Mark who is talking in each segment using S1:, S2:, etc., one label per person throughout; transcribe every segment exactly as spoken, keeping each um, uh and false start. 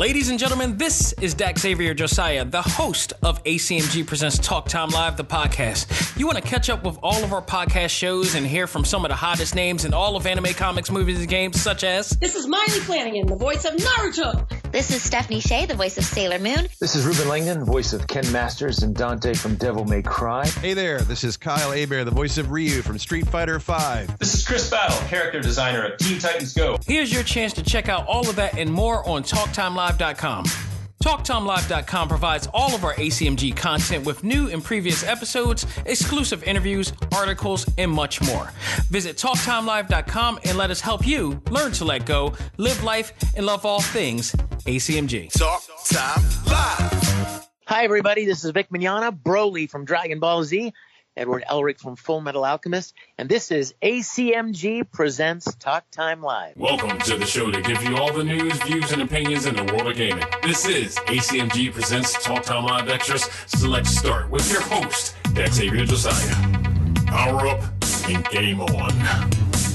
S1: Ladies and gentlemen, this is Dak Xavier Josiah, the host of A C M G Presents Talk Time Live, the podcast. You want to catch up with all of our podcast shows and hear from some of the hottest names in all of anime, comics, movies, and games, such as...
S2: This is Miley Flanagan, the voice of Naruto.
S3: This is Stephanie Shea, the voice of Sailor Moon.
S4: This is Ruben Langdon, voice of Ken Masters and Dante from Devil May Cry.
S5: Hey there, this is Kyle Hebert, the voice of Ryu from Street Fighter five.
S6: This is Chris Battle, character designer of Teen Titans Go.
S1: Here's your chance to check out all of that and more on talk time live dot com. talk time live dot com provides all of our A C M G content with new and previous episodes, exclusive interviews, articles, and much more. Visit talk time live dot com and let us help you learn to let go, live life, and love all things A C M G.
S7: Talk Time Live.
S8: Hi, everybody. This is Vic Mignogna, Broly from Dragon Ball Z, Edward Elric from Full Metal Alchemist, and this is A C M G Presents Talk Time Live.
S9: Welcome to the show that gives you all the news, views, and opinions in the world of gaming. This is A C M G Presents Talk Time Live Extras. So let's start with your host, Dak Xavier Josiah. Power up and game on.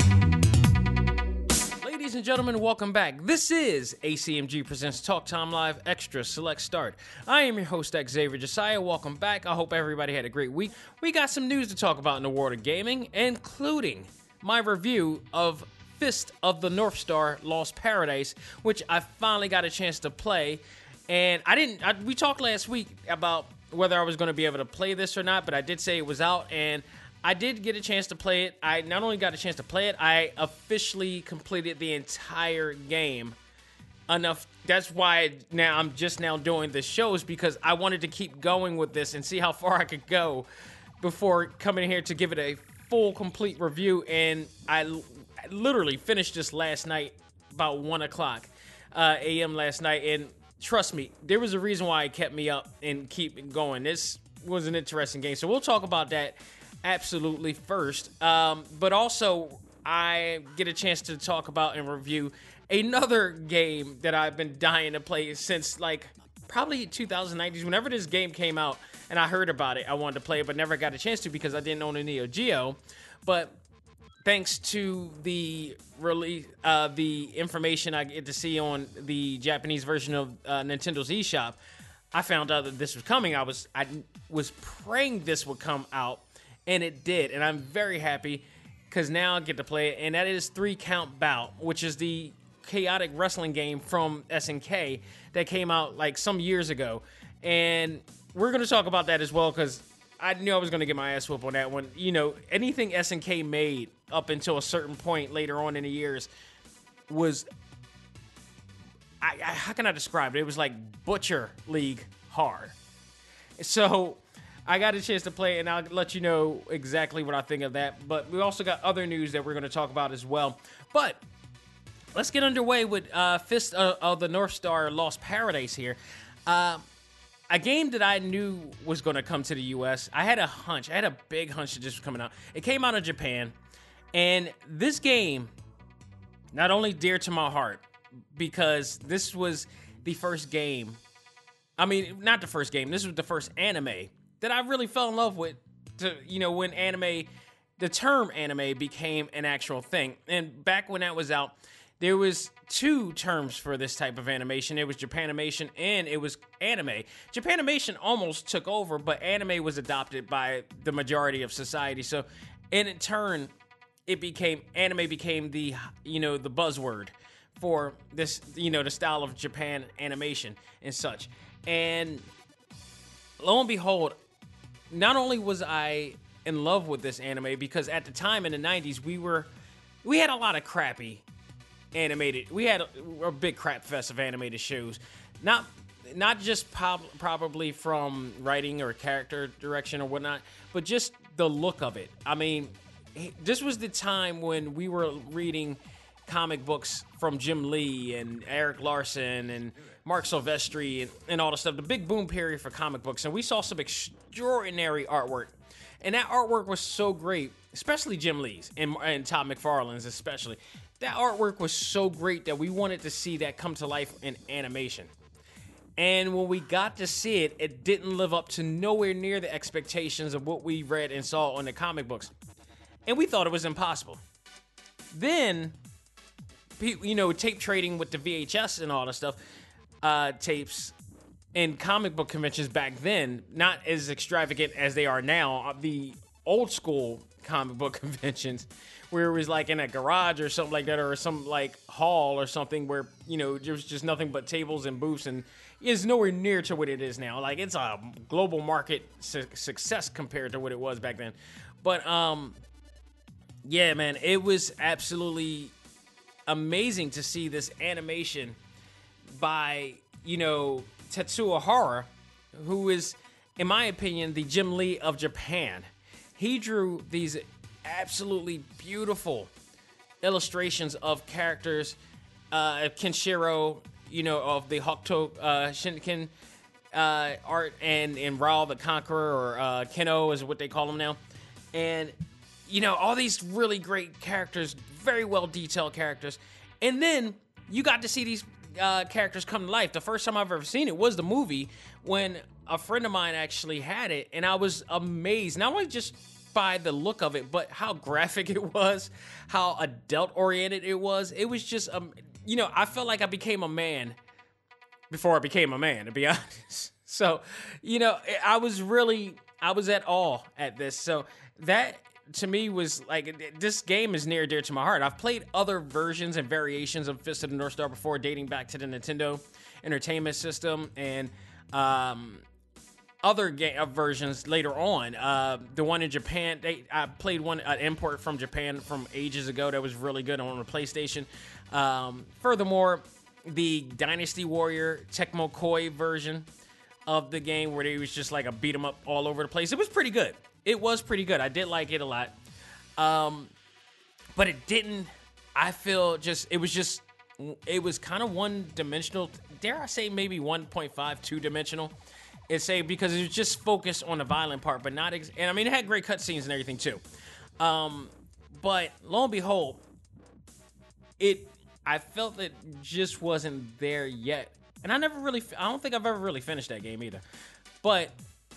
S1: Ladies and gentlemen, welcome back. This is A C M G Presents Talk Time Live Extra Select Start. I am your host, Xavier Josiah. Welcome back. I hope everybody had a great week. We got some news to talk about in the world of gaming, including my review of Fist of the North Star Lost Paradise, which I finally got a chance to play. And I didn't, I, we talked last week about whether I was going to be able to play this or not, but I did say it was out, and I did get a chance to play it. I not only got a chance to play it, I officially completed the entire game. Enough. That's why now I'm just now doing the shows, because I wanted to keep going with this and see how far I could go before coming here to give it a full, complete review. And I, I literally finished this last night about one o'clock uh, a m last night. And trust me, there was a reason why it kept me up and keep going. This was an interesting game. So we'll talk about that absolutely first, um, but also I get a chance to talk about and review another game that I've been dying to play since like probably two thousand nineteen. Whenever this game came out and I heard about it, I wanted to play it, but never got a chance to because I didn't own a Neo Geo. But thanks to the release, uh, the information I get to see on the Japanese version of uh, Nintendo's eShop, I found out that this was coming. I was I was praying this would come out. And it did, and I'm very happy because now I get to play it, and that is Three Count Bout, which is the chaotic wrestling game from S N K that came out like some years ago. And we're going to talk about that as well because I knew I was going to get my ass whooped on that one. You know, anything S N K made up until a certain point later on in the years was, I, I, how can I describe it? It was like Butcher League hard. So I got a chance to play it, and I'll let you know exactly what I think of that. But we also got other news that we're going to talk about as well. But let's get underway with uh, Fist of, of the North Star Lost Paradise here. Uh, a game that I knew was going to come to the U S. I had a hunch. I had a big hunch that this was coming out. It came out of Japan. And this game, not only dear to my heart, because this was the first game. I mean, not the first game. This was the first anime that I really fell in love with, to, you know, when anime, the term anime became an actual thing. And back when that was out, there was two terms for this type of animation. It was Japanimation and it was anime. Japanimation almost took over, but anime was adopted by the majority of society. So, and in turn, it became, anime became the, you know, the buzzword for this, you know, the style of Japan animation and such. And lo and behold, not only was I in love with this anime, because at the time in the nineties, we were, we had a lot of crappy animated, we had a, a big crap fest of animated shows. Not, not just prob- probably from writing or character direction or whatnot, but just the look of it. I mean, this was the time when we were reading comic books from Jim Lee and Eric Larson and Mark Silvestri and, and all the stuff, the big boom period for comic books. And we saw some extraordinary artwork. And that artwork was so great, especially Jim Lee's and, and Todd McFarlane's especially. That artwork was so great that we wanted to see that come to life in animation. And when we got to see it, it didn't live up to nowhere near the expectations of what we read and saw on the comic books. And we thought it was impossible. Then, you know, tape trading with the V H S and all that stuff, uh, tapes in comic book conventions back then, not as extravagant as they are now. The old school comic book conventions where it was like in a garage or something like that, or some like hall or something where, you know, there was just nothing but tables and booths, and is nowhere near to what it is now. Like, it's a global market su- success compared to what it was back then. But um yeah, man, it was absolutely amazing to see this animation by, you know, Tetsuo Hara, who is, in my opinion, the Jim Lee of Japan. He drew these absolutely beautiful illustrations of characters, uh, Kenshiro, you know, of the Hokuto uh, Shinken uh, art, and, and Raoh the Conqueror, or uh, Keno is what they call him now. And, you know, all these really great characters, very well detailed characters. And then you got to see these uh, characters come to life. The first time I've ever seen it was the movie, when a friend of mine actually had it, and I was amazed, not only just by the look of it, but how graphic it was, how adult-oriented it was. It was just, um, you know, I felt like I became a man before I became a man, to be honest. So, you know, I was really, I was at awe at this. So that, to me, was like, this game is near and dear to my heart. I've played other versions and variations of Fist of the North Star before, dating back to the Nintendo Entertainment System, and um, other game uh, versions later on. Uh, the one in Japan, they, I played one, an import from Japan from ages ago that was really good on the PlayStation. Um, furthermore, the Dynasty Warrior Tecmo Koei version of the game, where it was just like a beat 'em up all over the place. It was pretty good. It was pretty good. I did like it a lot. Um, but it didn't, I feel just, it was just, it was kind of one dimensional. Dare I say maybe one point five, two dimensional. It's a, because it was just focused on the violent part, but not, ex- and I mean, it had great cutscenes and everything too. Um, but lo and behold, it, I felt it just wasn't there yet. And I never really, I don't think I've ever really finished that game either. But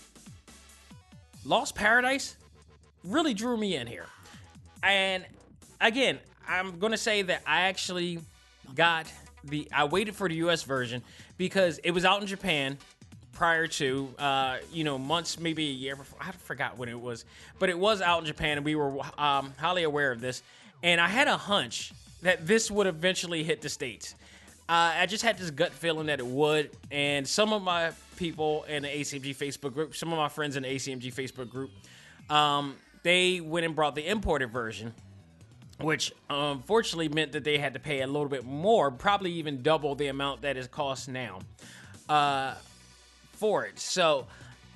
S1: Lost Paradise really drew me in here. And again, I'm going to say that I actually got the, I waited for the U S version because it was out in Japan prior to, uh, you know, months, maybe a year before. I forgot when it was. But it was out in Japan, and we were um, highly aware of this. And I had a hunch that this would eventually hit the States. Uh, I just had this gut feeling that it would, and some of my people in the A C M G Facebook group, some of my friends in the A C M G Facebook group, um, they went and brought the imported version, which unfortunately meant that they had to pay a little bit more, probably even double the amount that it costs now uh, for it. So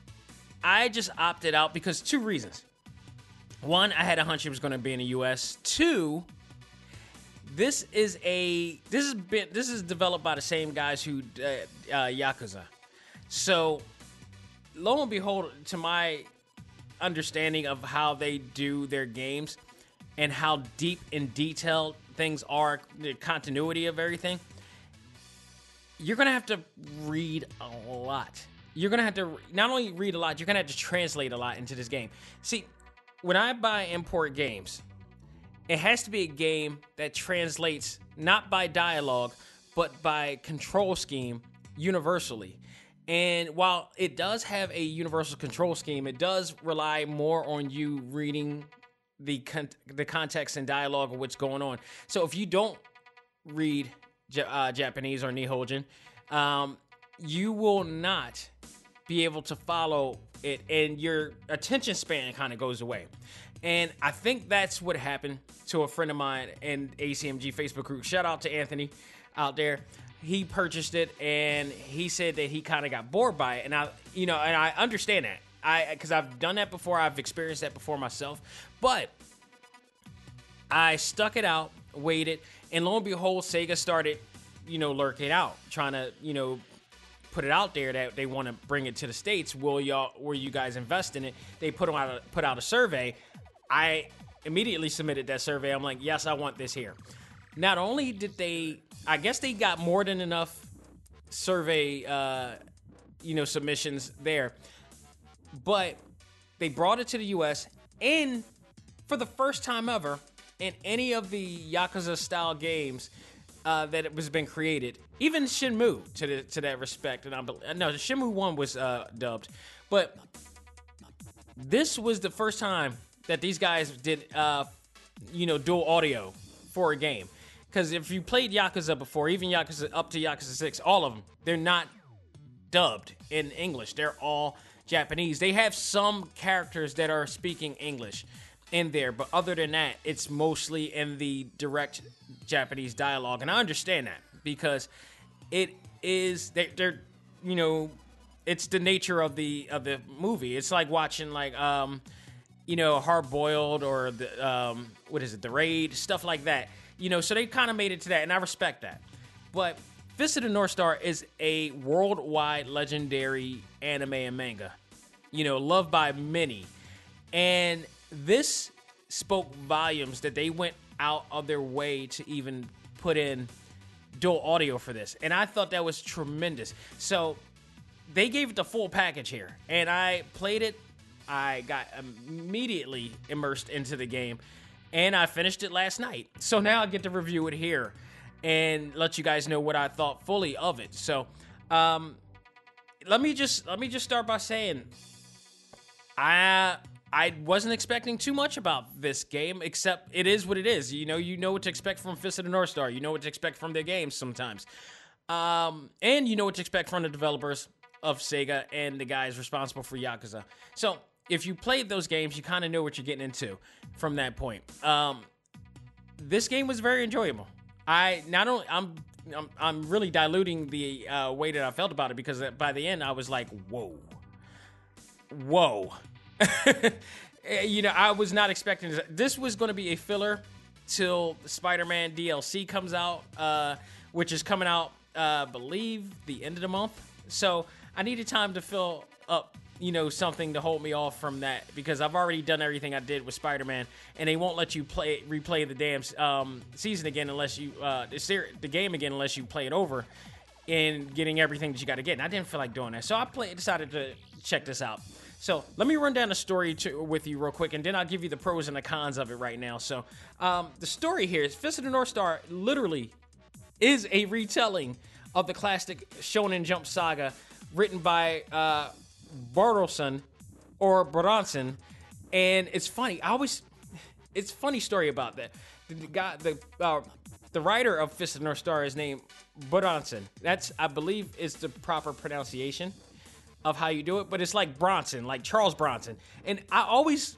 S1: I just opted out because two reasons. One, I had a hunch it was going to be in the U S. Two, This is a this is been this is developed by the same guys who uh, uh, Yakuza. So, lo and behold, to my understanding of how they do their games and how deep and detailed things are, the continuity of everything, you're gonna have to read a lot. You're gonna have to not only read a lot, you're gonna have to translate a lot into this game. See, when I buy import games, it has to be a game that translates not by dialogue, but by control scheme universally. And while it does have a universal control scheme, it does rely more on you reading the con- the context and dialogue of what's going on. So if you don't read J- uh, Japanese or Nihonjin, um, you will not be able to follow it, and your attention span kind of goes away. And I think that's what happened to a friend of mine in A C M G Facebook group. Shout out to Anthony out there. He purchased it, and he said that he kind of got bored by it. And I, you know, and I understand that. I, because I've done that before. I've experienced that before myself. But I stuck it out, waited, and lo and behold, Sega started, you know, lurking out, trying to, you know, put it out there that they want to bring it to the States. Will y'all, will you guys invest in it? They put out a, put out a survey. I immediately submitted that survey. I'm like, yes, I want this here. Not only did they, I guess they got more than enough survey, uh, you know, submissions there, but they brought it to the U S, and for the first time ever in any of the Yakuza style games, uh, that it was been created. Even Shenmue to the, to that respect, and I bel- no, Shenmue one was uh, dubbed, but this was the first time that these guys did, uh, you know, dual audio for a game. Because if you played Yakuza before, even Yakuza up to Yakuza six, all of them, they're not dubbed in English. They're all Japanese. They have some characters that are speaking English in there, but other than that, it's mostly in the direct Japanese dialogue, and I understand that because it is they, they're you know it's the nature of the of the movie. It's like watching like um you know Hard Boiled or the um what is it the Raid, stuff like that. You know, so they kind of made it to that, and I respect that. But Fist of the North Star is a worldwide legendary anime and manga, you know, loved by many, and this spoke volumes that they went out of their way to even put in dual audio for this. And I thought that was tremendous. So they gave it the full package here. And I played it. I got immediately immersed into the game. And I finished it last night. So now I get to review it here and let you guys know what I thought fully of it. So um, let me just let me just start by saying I I wasn't expecting too much about this game, except it is what it is. You know, you know what to expect from Fist of the North Star. You know what to expect from their games sometimes. Um, and you know what to expect from the developers of Sega and the guys responsible for Yakuza. So, if you played those games, you kind of know what you're getting into from that point. Um, this game was very enjoyable. I not only I'm I'm, I'm really diluting the uh, way that I felt about it, because by the end I was like, whoa, whoa. You know, I was not expecting this. This was going to be a filler till the Spider-Man D L C comes out, uh, which is coming out, uh, I believe, the end of the month. So I needed time to fill up, you know, something to hold me off from that, because I've already done everything I did with Spider-Man, and they won't let you play replay the damn um, season again unless you uh, the, ser- the game again unless you play it over and getting everything that you got to get. And I didn't feel like doing that, so I play, decided to check this out. So let me run down the story to, with you real quick, and then I'll give you the pros and the cons of it right now. So um, the story here is Fist of the North Star literally is a retelling of the classic Shonen Jump saga written by uh, Bartelson or Bronson. And it's funny. I always, it's a funny story about that. The guy, the uh, the writer of Fist of the North Star is named Bronson. That's, I believe, is the proper pronunciation of how you do it, but it's like Bronson, like Charles Bronson. And I always,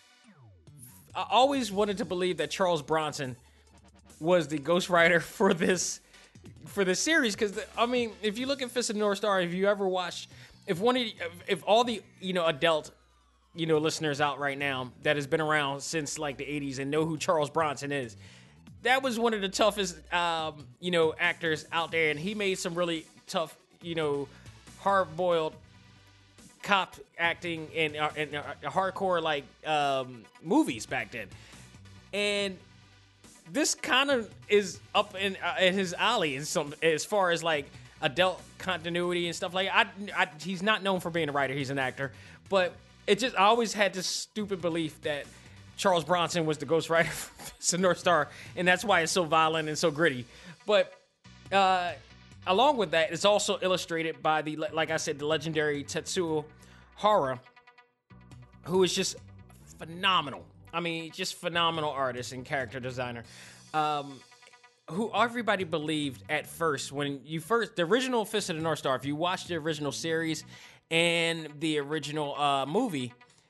S1: I always wanted to believe that Charles Bronson was the ghostwriter for this, for this series. Because I mean, if you look at Fist of the North Star, if you ever watched, if one of, you, if all the you know adult, you know listeners out right now that has been around since like the eighties and know who Charles Bronson is, that was one of the toughest, um, you know, actors out there, and he made some really tough, you know, hard-boiled cop acting and, uh, and uh, hardcore like um, movies back then, and this kind of is up in, uh, in his alley in some as far as like adult continuity and stuff like that. I, I, he's not known for being a writer; he's an actor. But it just I always had this stupid belief that Charles Bronson was the ghostwriter for North Star, and that's why it's so violent and so gritty. But uh, along with that, it's also illustrated by the, like I said, the legendary Tetsuo Hara, who is just phenomenal. I mean, just phenomenal artist and character designer. Um, who everybody believed at first when you first, the original Fist of the North Star, if you watch the original series and the original uh, movie,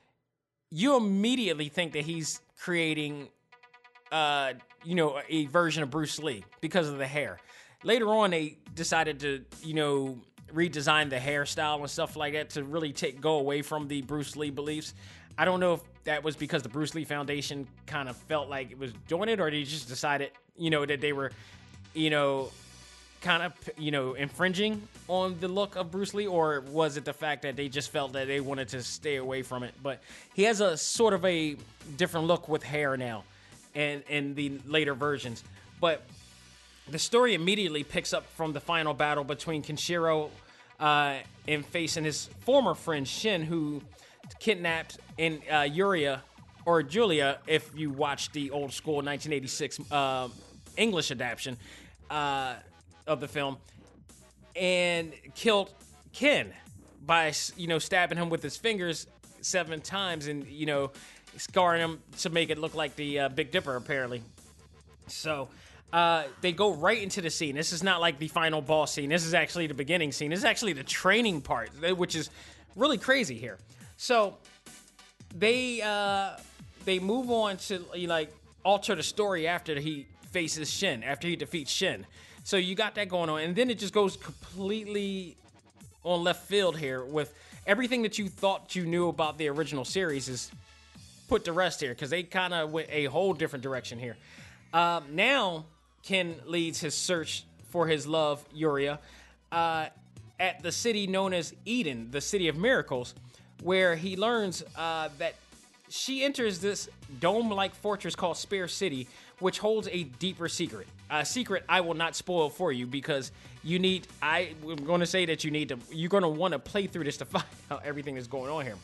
S1: you immediately think that he's creating, uh, you know, a version of Bruce Lee because of the hair. Later on, they decided to, you know, redesign the hairstyle and stuff like that to really take go away from the Bruce Lee beliefs. I don't know if that was because the Bruce Lee Foundation kind of felt like it was doing it, or they just decided, you know, that they were, you know, kind of, you know, infringing on the look of Bruce Lee, or was it the fact that they just felt that they wanted to stay away from it? But he has a sort of a different look with hair now, and in the later versions. But the story immediately picks up from the final battle between Kenshiro uh, and facing his former friend Shin, who kidnapped in uh, Yuria, or Julia, if you watch the old school nineteen eighty-six uh, English adaptation. uh, of the film, and killed Ken by, you know, stabbing him with his fingers seven times and, you know, scarring him to make it look like the uh, Big Dipper, apparently. So uh, they go right into the scene. This is not like the final boss scene. This is actually the beginning scene. This is actually the training part, which is really crazy here. So they uh, they move on to, you know, like, alter the story after he faces Shin, after he defeats Shin. So you got that going on, and then it just goes completely on left field here with everything that you thought you knew about the original series is put to rest here because they kind of went a whole different direction here. Um, now, Ken leads his search for his love, Yuria, uh, at the city known as Eden, the City of Miracles, where he learns uh, that she enters this dome-like fortress called Spear City, which holds a deeper secret. A secret I will not spoil for you because you need, I, I'm going to say that you need to, you're going to want to play through this to find out everything that's going on here.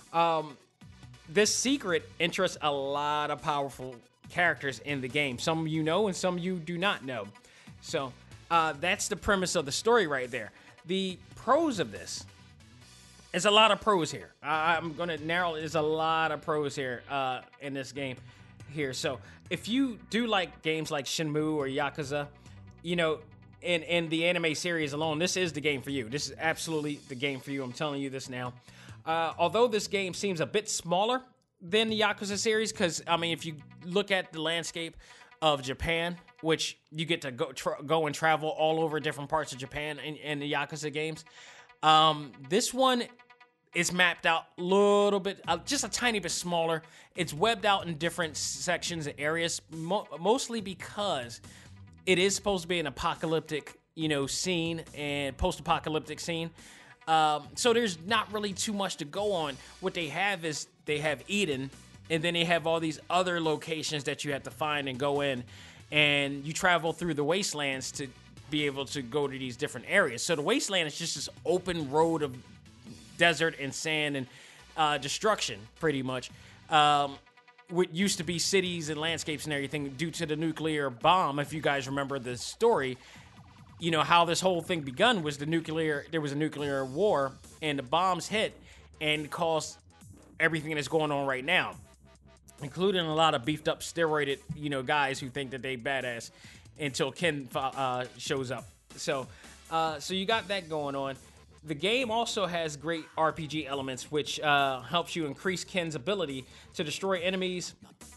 S1: Um, this secret interests a lot of powerful characters in the game. Some you know and some you do not know. So uh, that's the premise of the story right there. The pros of this, there's a lot of pros here. I, I'm going to narrow, there's a lot of pros here uh, in this game here. So if you do like games like Shenmue or Yakuza, you know, in, in the anime series alone, this is the game for you. This is absolutely the game for you. I'm telling you this now. Uh, although this game seems a bit smaller than the Yakuza series, because, I mean, if you look at the landscape of Japan, which you get to go tra- go and travel all over different parts of Japan in, in the Yakuza games, um, this one is mapped out a little bit, uh, just a tiny bit smaller. It's webbed out in different sections and areas, mo- mostly because it is supposed to be an apocalyptic, you know, scene and post-apocalyptic scene. Um, so there's not really too much to go on. What they have is they have Eden, and then they have all these other locations that you have to find and go in, and you travel through the wastelands to be able to go to these different areas. So the wasteland is just this open road of desert and sand and uh, destruction, pretty much. Um, what used to be cities and landscapes and everything due to the nuclear bomb, if you guys remember the story. You know, how this whole thing begun was the nuclear, there was a nuclear war, and the bombs hit and caused everything that's going on right now, including a lot of beefed up, steroided, you know, guys who think that they badass until Ken uh, shows up. So, uh, so you got that going on. The game also has great R P G elements, which uh, helps you increase Ken's ability to destroy enemies,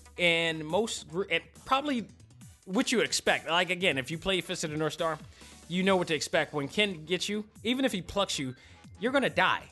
S1: and most, and probably what you would expect. Like, again, if you play Fist of the North Star, you know what to expect. When Ken gets you, even if he plucks you, you're going to die.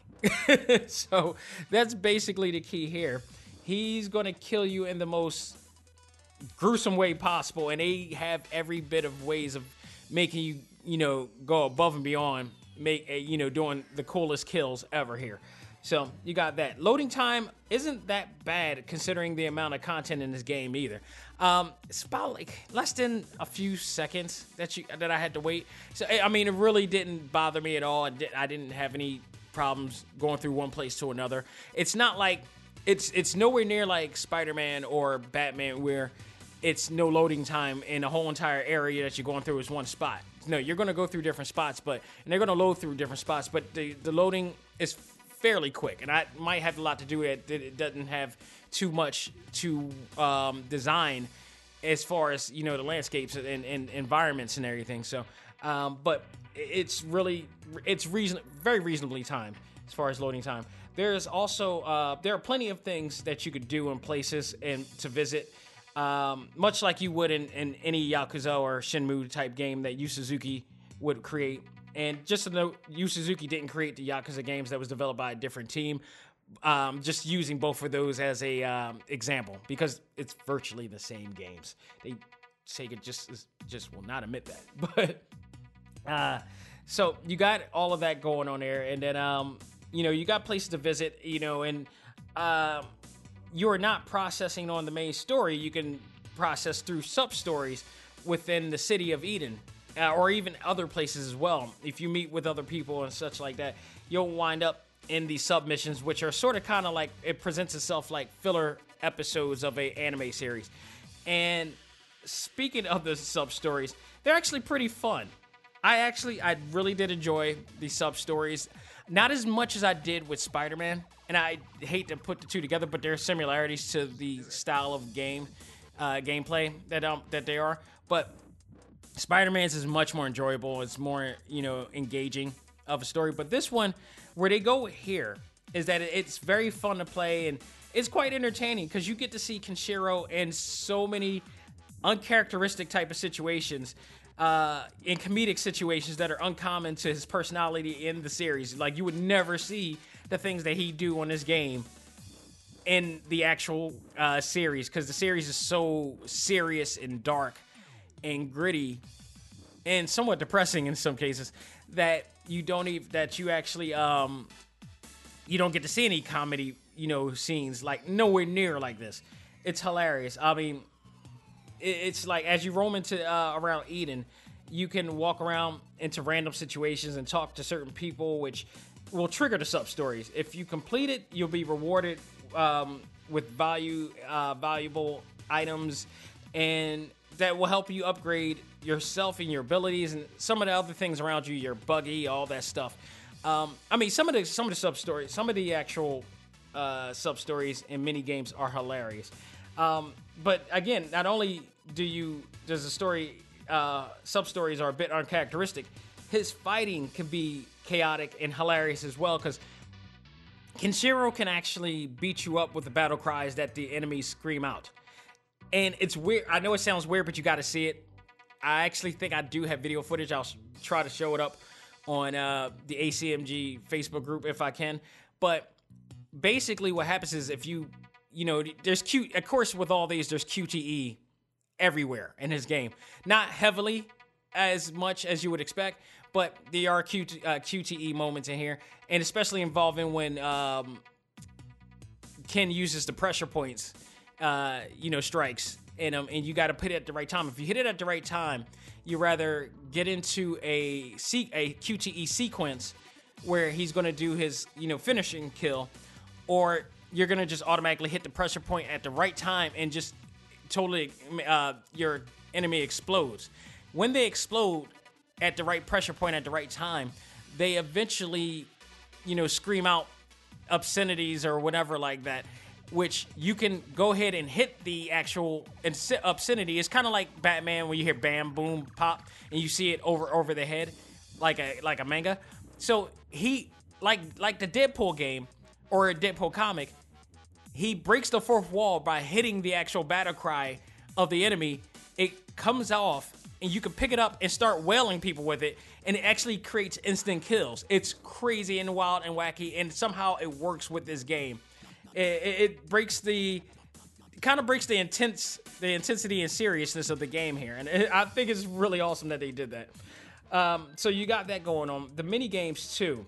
S1: So that's basically the key here. He's going to kill you in the most gruesome way possible, and they have every bit of ways of making you, you know, go above and beyond, make you know, doing the coolest kills ever here. So you got that. Loading time isn't that bad considering the amount of content in this game either. Um, it's about like less than a few seconds that you that I had to wait. So I mean, it really didn't bother me at all. I, did, I didn't have any problems going through one place to another. It's not like it's it's nowhere near like Spider-Man or Batman where it's no loading time and the whole entire area that you're going through is one spot. No, you're going to go through different spots, but and they're going to load through different spots, but the the loading is fairly quick, and I might have a lot to do with it that it doesn't have too much to um, design as far as, you know, the landscapes and, and environments and everything. So, um, but it's really, it's reason very reasonably timed as far as loading time. There's also, uh, there are plenty of things that you could do in places and to visit, um, much like you would in, in any Yakuza or Shenmue type game that Yu Suzuki would create. And just to note, Yu Suzuki didn't create the Yakuza games. That was developed by a different team. Um, just using both of those as a um, example because it's virtually the same games. They Sega just just will not admit that. But uh, so you got all of that going on there, and then um, you know, you got places to visit. You know, and uh, you are not processing on the main story. You can process through sub stories within the city of Eden. Uh, or even other places as well. If you meet with other people and such like that, you'll wind up in these submissions, which are sort of kind of like, it presents itself like filler episodes of a anime series. And speaking of the sub stories, they're actually pretty fun. I actually, I really did enjoy the sub stories. Not as much as I did with Spider-Man, and I hate to put the two together, but there are similarities to the style of game, uh, gameplay that um, that they are. But Spider-Man's is much more enjoyable. It's more, you know, engaging of a story. But this one, where they go here, is that it's very fun to play, and it's quite entertaining because you get to see Kenshiro in so many uncharacteristic type of situations. Uh, in comedic situations that are uncommon to his personality in the series. Like, you would never see the things that he do on this game in the actual uh, series, because the series is so serious and dark and gritty and somewhat depressing in some cases that you don't even, that you actually, um, you don't get to see any comedy, you know, scenes, like nowhere near like this. It's hilarious. I mean, it's like as you roam into uh, around Eden, you can walk around into random situations and talk to certain people, which will trigger the sub stories. If you complete it, you'll be rewarded um, with value, uh, valuable items, and that will help you upgrade yourself and your abilities and some of the other things around you, your buggy, all that stuff. Um, I mean, some of the some of the sub stories, some of the actual uh, sub stories and mini games are hilarious. Um, but again, not only do you does the story uh, sub stories are a bit uncharacteristic, his fighting can be chaotic and hilarious as well, because Kenshiro can actually beat you up with the battle cries that the enemies scream out. And it's weird. I know it sounds weird, but you got to see it. I actually think I do have video footage. I'll try to show it up on uh, the A C M G Facebook group if I can. But basically what happens is if you You know, there's Q. Of course, with all these, there's Q T E everywhere in his game. Not heavily as much as you would expect, but there are Q, uh, Q T E moments in here, and especially involving when um, Ken uses the pressure points, uh, you know, strikes in them, and you got to put it at the right time. If you hit it at the right time, you rather get into a C- a Q T E sequence where he's going to do his, you know, finishing kill, or you're going to just automatically hit the pressure point at the right time and just totally, uh, your enemy explodes. When they explode at the right pressure point at the right time, they eventually, you know, scream out obscenities or whatever like that, which you can go ahead and hit the actual obscenity. It's kind of like Batman when you hear bam, boom, pop, and you see it over over the head like a like a manga. So he, like like the Deadpool game or a Deadpool comic, he breaks the fourth wall by hitting the actual battle cry of the enemy. It comes off, and you can pick it up and start wailing people with it, and it actually creates instant kills. It's crazy and wild and wacky, and somehow it works with this game. It, it, it breaks the, kind of breaks the intense, the intensity and seriousness of the game here, and it, I think it's really awesome that they did that. Um, so you got that going on. The mini games too.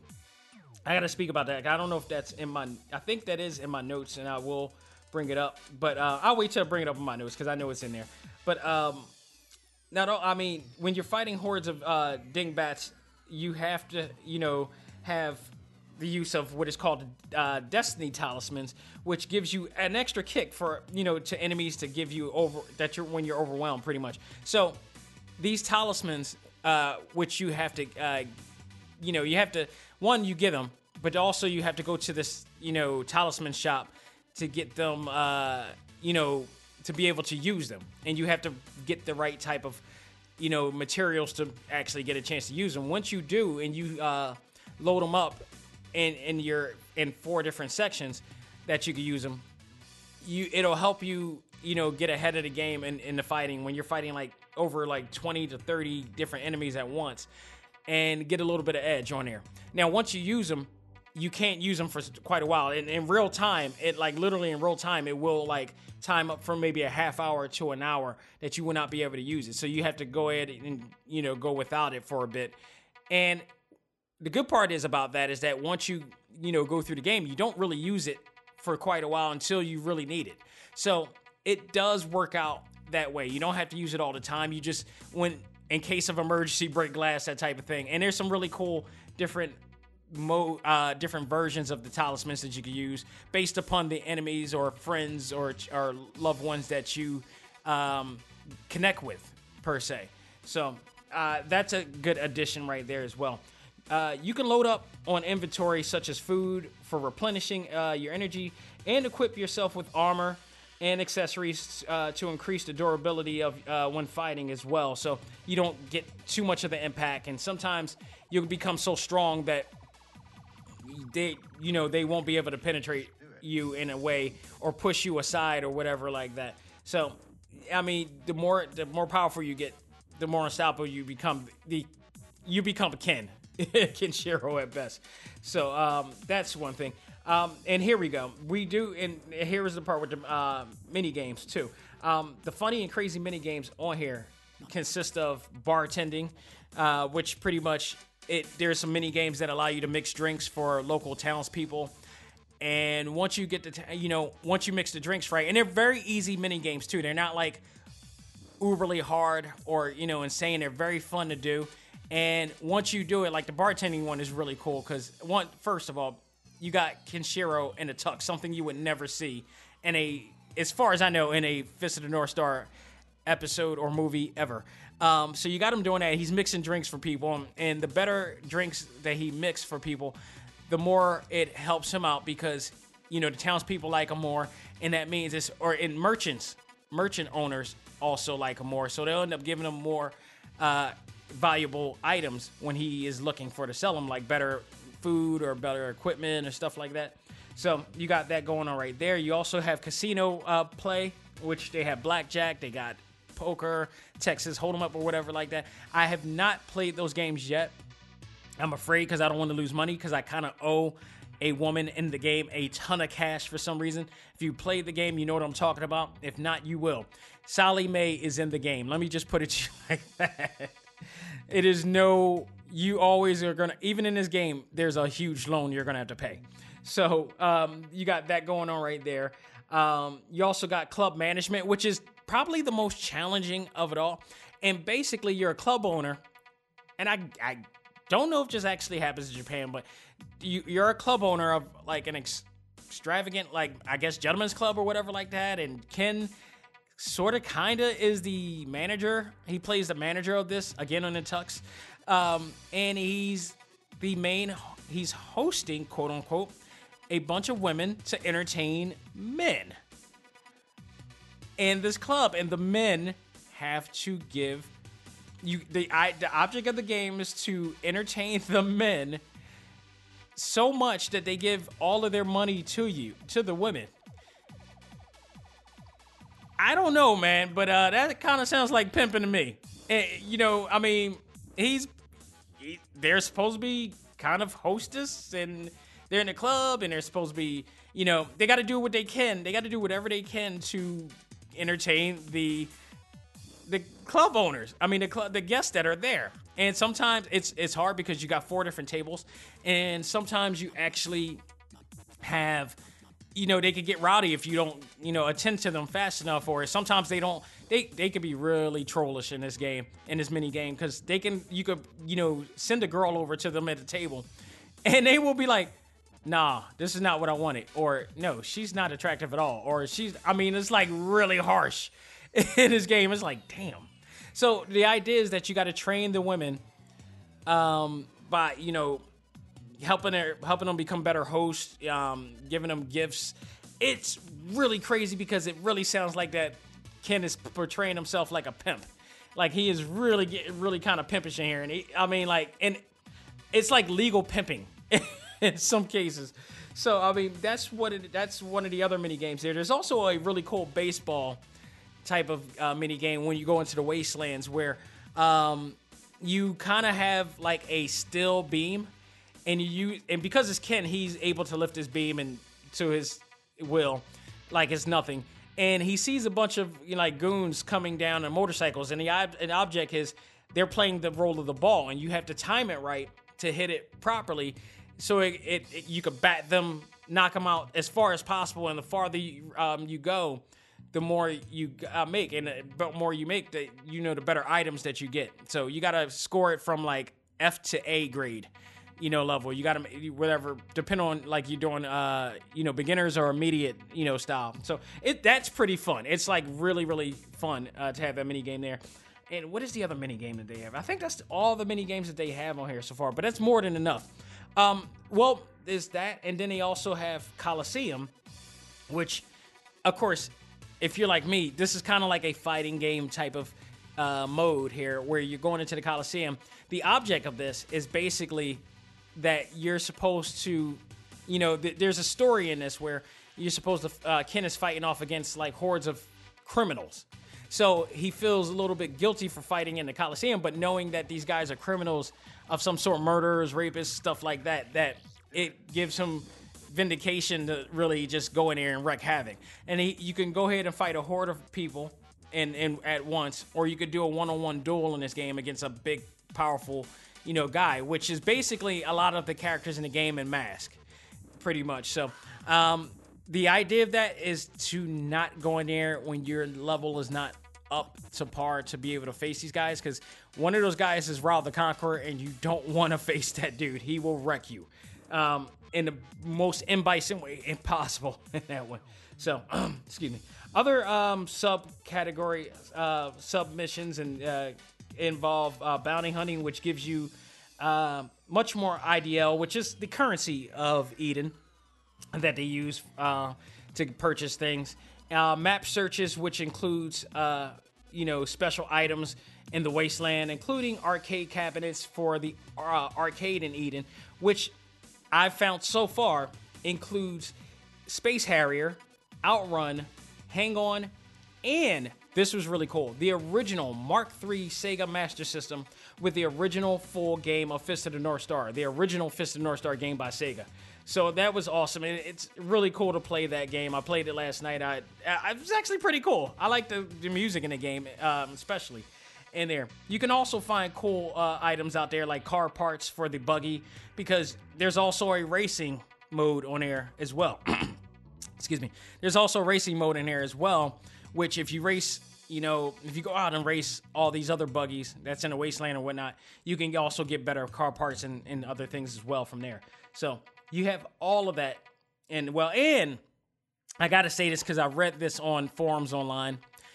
S1: I got to speak about that. I don't know if that's in my, I think that is in my notes, and I will bring it up. But uh, I'll wait till I bring it up in my notes because I know it's in there. But um, now, I mean, when you're fighting hordes of uh, dingbats, you have to, you know, have the use of what is called uh, Destiny Talismans, which gives you an extra kick for, you know, to enemies to give you over, that you're, when you're overwhelmed, pretty much. So these talismans, uh, which you have to, uh, you know, you have to, one, you get them, but also you have to go to this, you know, talisman shop to get them, uh, you know, to be able to use them. And you have to get the right type of, you know, materials to actually get a chance to use them. Once you do, and you uh, load them up in, in your, in four different sections that you can use them, you, it'll help you, you know, get ahead of the game in, in the fighting when you're fighting like over like twenty to thirty different enemies at once, and get a little bit of edge on there. Now, once you use them, you can't use them for quite a while. In, in real time, it like literally in real time, it will like time up from maybe a half hour to an hour that you will not be able to use it. So you have to go ahead and, you know, go without it for a bit. And the good part is about that is that once you, you know, go through the game, you don't really use it for quite a while until you really need it. So it does work out that way. You don't have to use it all the time. You just, when, in case of emergency, break glass, that type of thing. And there's some really cool different mo uh, different versions of the talismans that you can use based upon the enemies or friends or, or loved ones that you um, connect with, per se. So uh, that's a good addition right there as well. Uh, you can load up on inventory such as food for replenishing uh, your energy, and equip yourself with armor and accessories uh, to increase the durability of uh, when fighting as well. So you don't get too much of the impact, and sometimes you'll become so strong that they, you know, they won't be able to penetrate you in a way or push you aside or whatever like that. So, I mean, the more the more powerful you get, the more unstoppable you become. The you become a Ken. Kenshiro at best. So um, that's one thing. Um, and here we go. We do, and here is the part with the uh, mini games too. Um, the funny and crazy mini games on here consist of bartending, uh, which pretty much it. There's some mini games that allow you to mix drinks for local townspeople. And once you get the, t- you know, once you mix the drinks right, and they're very easy mini games too. They're not like uberly hard or you know insane. They're very fun to do. And once you do it, like the bartending one is really cool because, one, first of all, you got Kenshiro in a tux, something you would never see in a, as far as I know, in a Fist of the North Star episode or movie ever. Um, so you got him doing that. He's mixing drinks for people, and the better drinks that he mixes for people, the more it helps him out because, you know, the townspeople like him more, and that means it's, or in merchants, merchant owners also like him more, so they'll end up giving him more, uh, valuable items when he is looking for to sell them, like better food or better equipment or stuff like that. So you got that going on right there. You also have casino uh, play, which they have blackjack, they got poker, Texas Hold'em Up or whatever like that. I have not played those games yet. I'm afraid because I don't want to lose money because I kind of owe a woman in the game a ton of cash for some reason. If you played the game, you know what I'm talking about. If not, you will. Sally Mae is in the game. Let me just put it to you like that. It is no, you always are going to, even in this game, there's a huge loan you're going to have to pay. So um, you got that going on right there. Um, you also got club management, which is probably the most challenging of it all. And basically, you're a club owner. And I, I don't know if this actually happens in Japan, but you, you're a club owner of like an ex- extravagant, like, I guess, gentleman's club or whatever like that. And Ken sort of, kind of is the manager. He plays the manager of this, again, on the tux. Um, and he's the main, he's hosting, quote unquote, a bunch of women to entertain men in this club. And the men have to give, you the, I, the object of the game is to entertain the men so much that they give all of their money to you, to the women. I don't know, man, but uh, that kind of sounds like pimping to me. And, you know, I mean, he's he, they're supposed to be kind of hostess, and they're in the club, and they're supposed to be, you know, they got to do what they can. They got to do whatever they can to entertain the the club owners. I mean, the club, the guests that are there. And sometimes it's it's hard because you got four different tables, and sometimes you actually have, you know, they could get rowdy if you don't, you know, attend to them fast enough, or sometimes they don't, they, they could be really trollish in this game, in this mini game, because they can, you could, you know, send a girl over to them at the table, and they will be like, nah, this is not what I wanted, or no, she's not attractive at all, or she's, I mean, it's like really harsh in this game. It's like, damn. So the idea is that you got to train the women um, by, you know, helping her, helping them become better hosts, um, giving them gifts. It's really crazy because it really sounds like that Ken is portraying himself like a pimp. Like he is really getting really kind of pimpish in here. And he, I mean, like, and it's like legal pimping in some cases. So, I mean, that's what it, that's one of the other mini games there. There's also a really cool baseball type of uh, mini game when you go into the wastelands where um, you kind of have like a still beam. And you and because it's Ken, he's able to lift his beam and to his will, like it's nothing. And he sees a bunch of, you know, like goons coming down on motorcycles, and the an object is they're playing the role of the ball, and you have to time it right to hit it properly, so it, it, it you could bat them, knock them out as far as possible. And the farther you, um, you go, the more you uh, make, and the more you make, the you know the better items that you get. So you gotta score it from like F to A grade. You know, level. You got to, whatever, depend on, like, you're doing, uh, you know, beginners or immediate, you know, style. So, it that's pretty fun. It's, like, really, really fun uh, to have that mini game there. and what is the other mini game that they have? I think that's all the mini games that they have on here so far, but that's more than enough. Um, well, there's that, and then they also have Coliseum, which, of course, if you're like me, this is kind of like a fighting game type of uh, mode here, where you're going into the Coliseum. The object of this is basically that you're supposed to, you know, th- there's a story in this where you're supposed to, uh, Ken is fighting off against like hordes of criminals. So he feels a little bit guilty for fighting in the Coliseum, but knowing that these guys are criminals of some sort, murderers, rapists, stuff like that, that it gives him vindication to really just go in there and wreak havoc. And he, you can go ahead and fight a horde of people in, in at once, or you could do a one-on-one duel in this game against a big, powerful, you know, guy, which is basically a lot of the characters in the game in Mask, pretty much. So, um, the idea of that is to not go in there when your level is not up to par to be able to face these guys, because one of those guys is Ra the Conqueror, and you don't want to face that dude. He will wreck you um, in the most imbison way impossible in that one. So, excuse me. Other um, subcategory uh, submissions and uh, involve uh, bounty hunting, which gives you uh, much more I D L, which is the currency of Eden that they use uh, to purchase things. Uh, map searches, which includes, uh, you know, special items in the Wasteland, including arcade cabinets for the uh, arcade in Eden, which I've found so far includes Space Harrier, Outrun, Hang On, and this was really cool, the original Mark three Sega Master System with the original full game of Fist of the North Star, the original Fist of the North Star game by Sega. So that was awesome, and it's really cool to play that game. I played it last night. I, I it was actually pretty cool. I like the, the music in the game, um, especially in there. You can also find cool uh, items out there, like car parts for the buggy, because there's also a racing mode on there as well. Excuse me. There's also racing mode in there as well, which if you race, you know, if you go out and race all these other buggies that's in the Wasteland or whatnot, you can also get better car parts and, and other things as well from there. So you have all of that. And well, and I got to say this because I read this on forums online.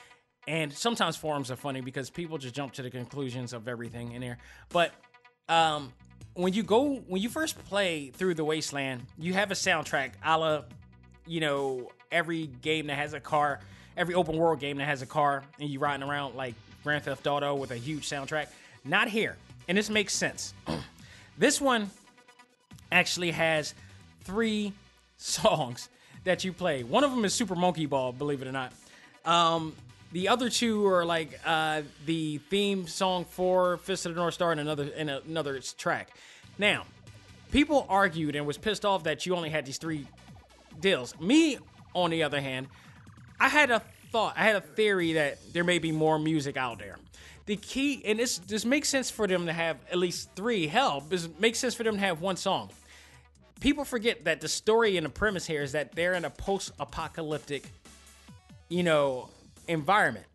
S1: And sometimes forums are funny because people just jump to the conclusions of everything in there. But um, when you go, when you first play through the Wasteland, you have a soundtrack a la, you know, every game that has a car, every open world game that has a car, and you riding around like Grand Theft Auto with a huge soundtrack. Not here. And this makes sense. This one actually has three songs that you play. One of them is Super Monkey Ball, believe it or not. Um, the other two are like uh, the theme song for Fist of the North Star and another and another track. Now, people argued and was pissed off that you only had these three deals. Me, on the other hand, I had a thought, I had a theory that there may be more music out there. The key, and this this makes sense for them to have at least three. Hell, this makes sense for them to have one song. People forget that the story and the premise here is that they're in a post-apocalyptic, you know, environment,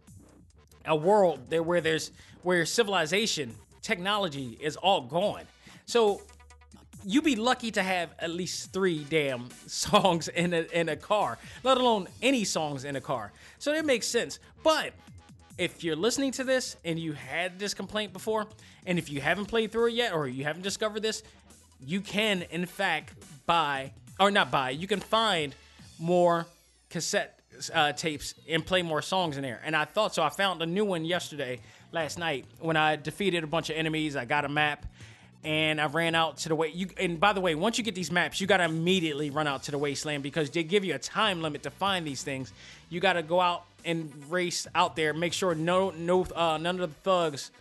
S1: a world there where there's where civilization, technology is all gone. So you'd be lucky to have at least three damn songs in a in a car, let alone any songs in a car. So that makes sense. But if you're listening to this and you had this complaint before, and if you haven't played through it yet or you haven't discovered this, you can, in fact, buy, or not buy, you can find more cassette uh, tapes and play more songs in there. And I thought so. I found a new one yesterday, last night, when I defeated a bunch of enemies. I got a map, and I ran out to the way. You, and by the way, once you get these maps, you got to immediately run out to the Wasteland because they give you a time limit to find these things. You got to go out and race out there, make sure no, no, uh, none of the thugs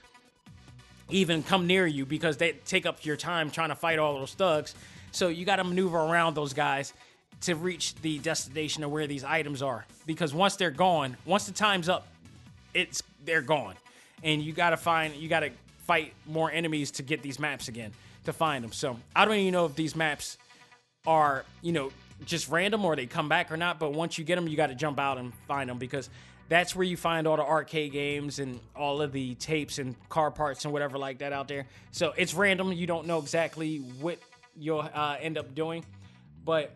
S1: even come near you because they take up your time trying to fight all those thugs. So you got to maneuver around those guys to reach the destination of where these items are. Because once they're gone, once the time's up, it's they're gone, and you got to find, you got to fight more enemies to get these maps again to find them. So I don't even know if these maps are, you know, just random or they come back or not. But once you get them, you got to jump out and find them because that's where you find all the arcade games and all of the tapes and car parts and whatever like that out there. So it's random. You don't know exactly what you'll uh, end up doing, but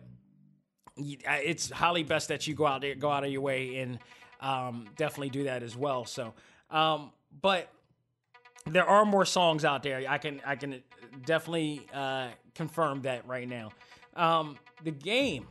S1: it's highly best that you go out there, go out of your way and um, definitely do that as well. So, um, but there are more songs out there. I can I can definitely uh, confirm that right now. Um, the game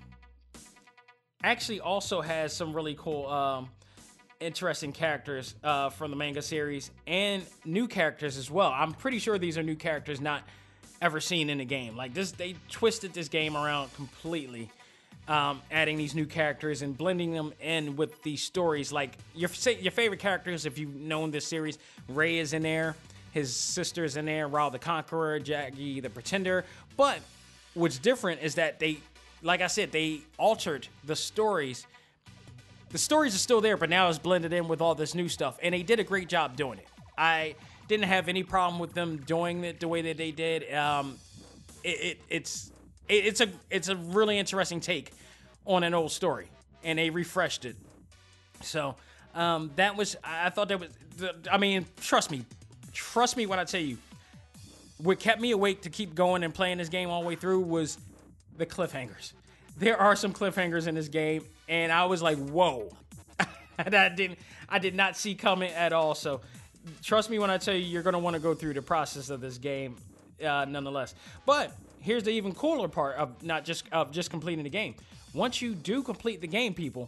S1: actually also has some really cool, um, interesting characters uh, from the manga series and new characters as well. I'm pretty sure these are new characters not ever seen in the game. Like this, they twisted this game around completely, um, adding these new characters and blending them in with these stories. Like your your favorite characters, if you've known this series, Ray is in there, his sister's in there, Raul the Conqueror, Jackie the Pretender. But what's different is that they, like I said, they altered the stories. The stories are still there, but now it's blended in with all this new stuff, and they did a great job doing it. I didn't have any problem with them doing it the way that they did. Um, it, it, it's it, it's a it's a really interesting take on an old story, and they refreshed it. So um, that was I thought that was. I mean, trust me, trust me when I tell you, what kept me awake to keep going and playing this game all the way through was the cliffhangers. There are some cliffhangers in this game, and I was like, whoa. And I didn't I did not see coming at all. So trust me when I tell you, you're going to want to go through the process of this game uh, nonetheless. But here's the even cooler part of not just of just completing the game. Once you do complete the game, people,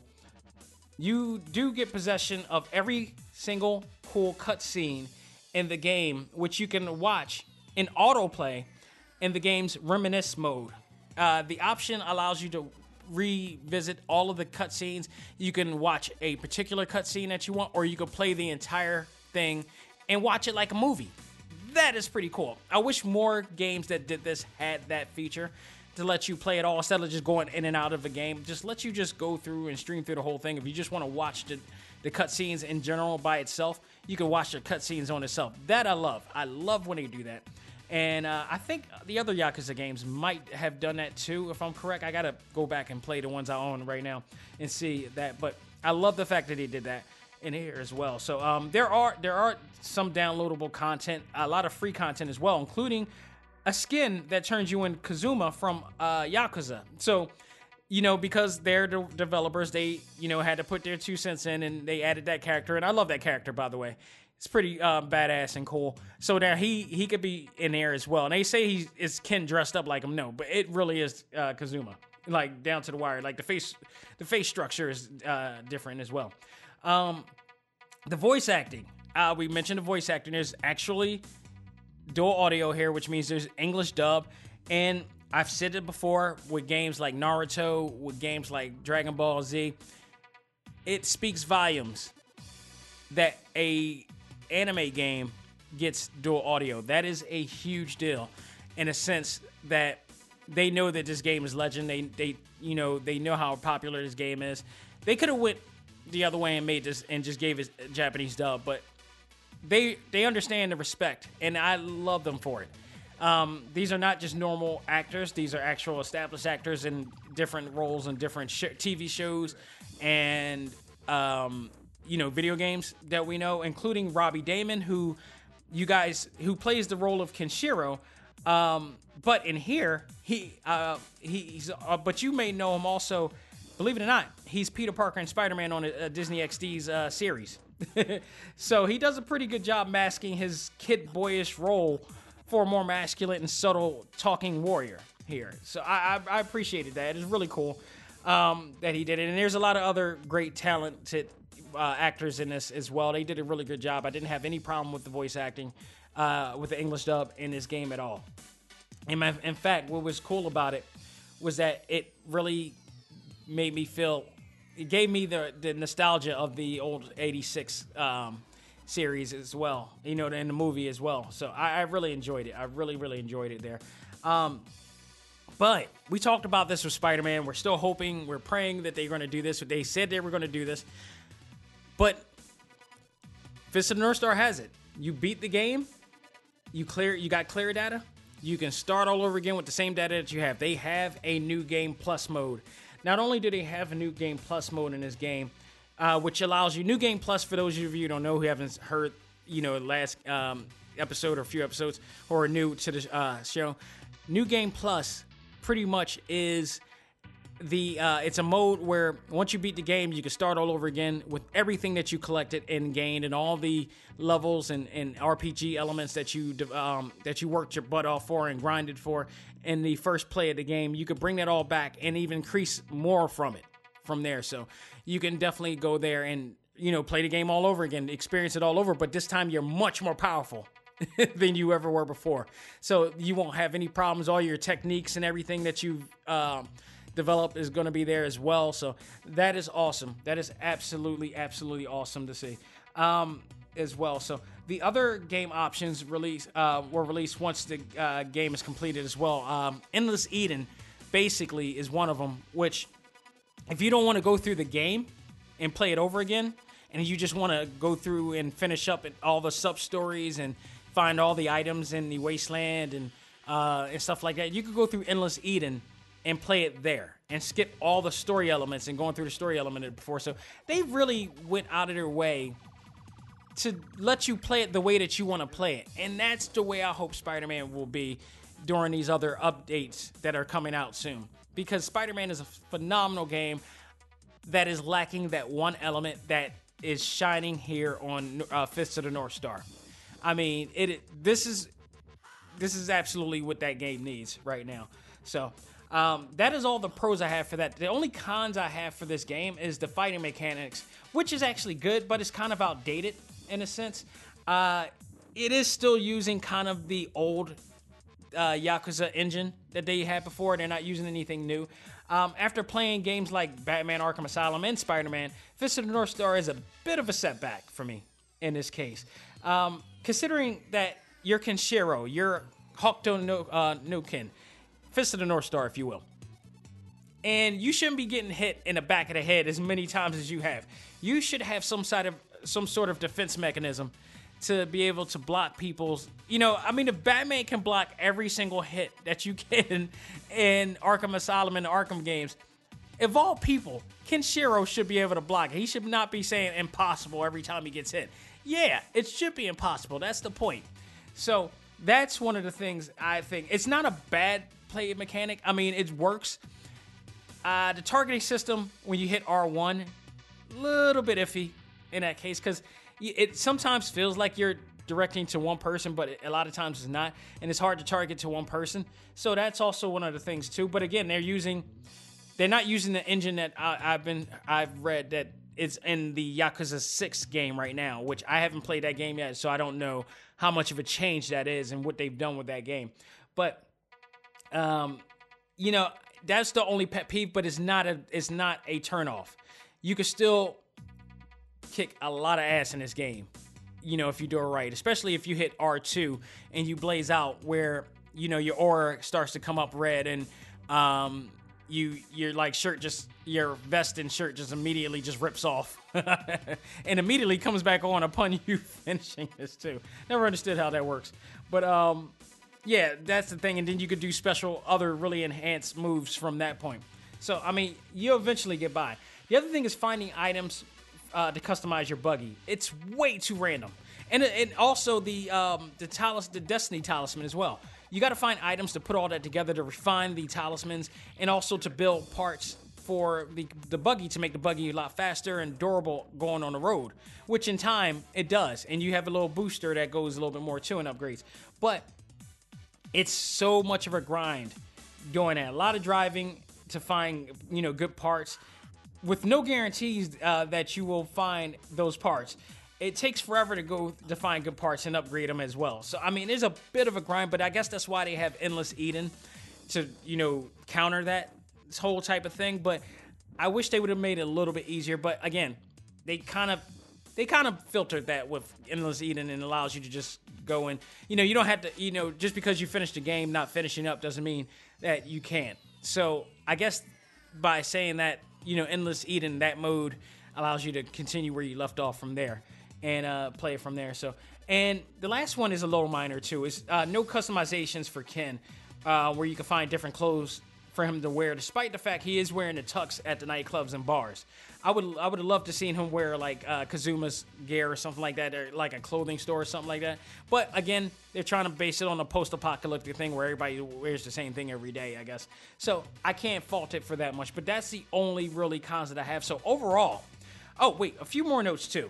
S1: you do get possession of every single cool cutscene in the game, which you can watch in autoplay in the game's reminisce mode. Uh, the option allows you to revisit all of the cutscenes. You can watch a particular cutscene that you want, or you can play the entire thing and watch it like a movie. That is pretty cool. I wish more games that did this had that feature to let you play it all instead of just going in and out of a game. Just let you just go through and stream through the whole thing. If you just want to watch the, the cutscenes in general by itself, you can watch the cutscenes on itself. That I love. I love when they do that. And uh, I think the other Yakuza games might have done that too, if I'm correct. I got to go back and play the ones I own right now and see that. But I love the fact that they did that in here as well. So um, there are there are some downloadable content, a lot of free content as well, including a skin that turns you in Kazuma from uh, Yakuza. So, you know, because they're the developers, they, you know, had to put their two cents in, and they added that character. And I love that character, by the way. It's pretty uh, badass and cool. So now he he could be in there as well. And they say he is Ken dressed up like him. No, but it really is uh, Kazuma, like down to the wire. Like the face, the face structure is uh, different as well. Um, the voice acting. Uh, we mentioned the voice acting. There's actually dual audio here, which means there's English dub. And I've said it before with games like Naruto, with games like Dragon Ball Z. It speaks volumes that a anime game gets dual audio. That is a huge deal in a sense that they know that this game is legend. They, they, you know, they know how popular this game is. They could have went the other way and made this and just gave it a Japanese dub, but they, they understand the respect, and I love them for it. Um, these are not just normal actors. These are actual established actors in different roles and different sh- T V shows and, um, you know, video games that we know, including Robbie Damon, who you guys, who plays the role of Kenshiro. Um, but in here, he, uh, he he's, uh, but you may know him also, believe it or not, he's Peter Parker and Spider-Man on a, a Disney X D's uh, series. So he does a pretty good job masking his kid boyish role for a more masculine and subtle talking warrior here. So I, I, I appreciated that. It's really cool um, that he did it. And there's a lot of other great talented Uh, actors in this as well. They did a really good job. I didn't have any problem with the voice acting uh, with the English dub in this game at all. And my, in fact, what was cool about it was that it really made me feel, it gave me the, the nostalgia of the old eighty-six um, series as well, you know, in the movie as well. So I, I really enjoyed it. I really, really enjoyed it there. Um, but we talked about this with Spider-Man. We're still hoping, we're praying that they're going to do this. They said they were going to do this. But Fist of the North Star has it. You beat the game, you clear, you got clear data, you can start all over again with the same data that you have. They have a new game plus mode. Not only do they have a new game plus mode in this game, uh, which allows you new game plus for those of you who don't know, who haven't heard, you know, last um, episode or a few episodes, or are new to the uh, show. New game plus pretty much is the uh, it's a mode where once you beat the game, you can start all over again with everything that you collected and gained, and all the levels and, and R P G elements that you um, that you worked your butt off for and grinded for in the first play of the game. You could bring that all back and even increase more from it from there. So you can definitely go there and, you know, play the game all over again, experience it all over. But this time you're much more powerful than you ever were before. So you won't have any problems. All your techniques and everything that you've um, developed is going to be there as well. So that is awesome. That is absolutely, absolutely awesome to see um, as well. So the other game options release uh, were released once the uh, game is completed as well. Um, Endless Eden basically is one of them, which if you don't want to go through the game and play it over again, and you just want to go through and finish up all the sub-stories and find all the items in the wasteland and uh, and stuff like that, you could go through Endless Eden and play it there and skip all the story elements and going through the story element before. So they really went out of their way to let you play it the way that you want to play it. And that's the way I hope Spider-Man will be during these other updates that are coming out soon. Because Spider-Man is a phenomenal game that is lacking that one element that is shining here on uh, Fists of the North Star. I mean, it, it. This is this is absolutely what that game needs right now. So um, that is all the pros I have for that. The only cons I have for this game is the fighting mechanics, which is actually good, but it's kind of outdated in a sense. Uh, it is still using kind of the old uh, Yakuza engine that they had before. They're not using anything new. Um, after playing games like Batman Arkham Asylum and Spider-Man, Fist of the North Star is a bit of a setback for me in this case. Um, considering that you're Kenshiro, you're Hokuto no, uh, no Ken, Fist of the North Star, if you will. And you shouldn't be getting hit in the back of the head as many times as you have. You should have some sort of some sort of defense mechanism to be able to block people's, you know, I mean, if Batman can block every single hit that you can in Arkham Asylum and the Arkham games, of all people, Kenshiro should be able to block it. He should not be saying impossible every time he gets hit. Yeah, it should be impossible. That's the point. So that's one of the things I think. It's not a bad play mechanic. I mean, it works. Uh, the targeting system, when you hit R one, a little bit iffy in that case, because it sometimes feels like you're directing to one person, but a lot of times it's not, and it's hard to target to one person. So that's also one of the things too. But again, they're using, they're not using the engine that I, I've been, I've read that it's in the Yakuza six game right now, which I haven't played that game yet, so I don't know how much of a change that is and what they've done with that game. But, um, you know, that's the only pet peeve, but it's not a, it's not a turnoff. You can still kick a lot of ass in this game, you know, if you do it right, especially if you hit R two and you blaze out where, you know, your aura starts to come up red and um, you, your like shirt just, your vest and shirt just immediately just rips off and immediately comes back on upon you finishing this too. Never understood how that works, but um, yeah, that's the thing. And then you could do special other really enhanced moves from that point. So, I mean, you'll eventually get by. The other thing is finding items Uh, to customize your buggy. It's way too random, and and also the um, the talis the Destiny talisman as well. You got to find items to put all that together to refine the talismans, and also to build parts for the the buggy to make the buggy a lot faster and durable going on the road. Which in time it does, and you have a little booster that goes a little bit more too in upgrades. But it's so much of a grind doing that. A lot of driving to find, you know, good parts, with no guarantees uh, that you will find those parts. It takes forever to go to find good parts and upgrade them as well. So, I mean, there's a bit of a grind, but I guess that's why they have Endless Eden to, you know, counter that this whole type of thing. But I wish they would have made it a little bit easier. But again, they kind of they kind of filtered that with Endless Eden and allows you to just go and, you know, you don't have to, you know, just because you finished a game, not finishing up doesn't mean that you can't. So I guess by saying that, you know, Endless Eden, that mode allows you to continue where you left off from there and uh, play it from there. So, and the last one is a little minor too. Is uh, no customizations for Ken, uh, where you can find different clothes for him to wear, despite the fact he is wearing the tux at the nightclubs and bars. I would I would have loved to seen him wear like uh, Kazuma's gear or something like that, or like a clothing store or something like that. But again, they're trying to base it on a post-apocalyptic thing where everybody wears the same thing every day, I guess. So I can't fault it for that much, but that's the only really cons that I have. So overall, oh wait, a few more notes too.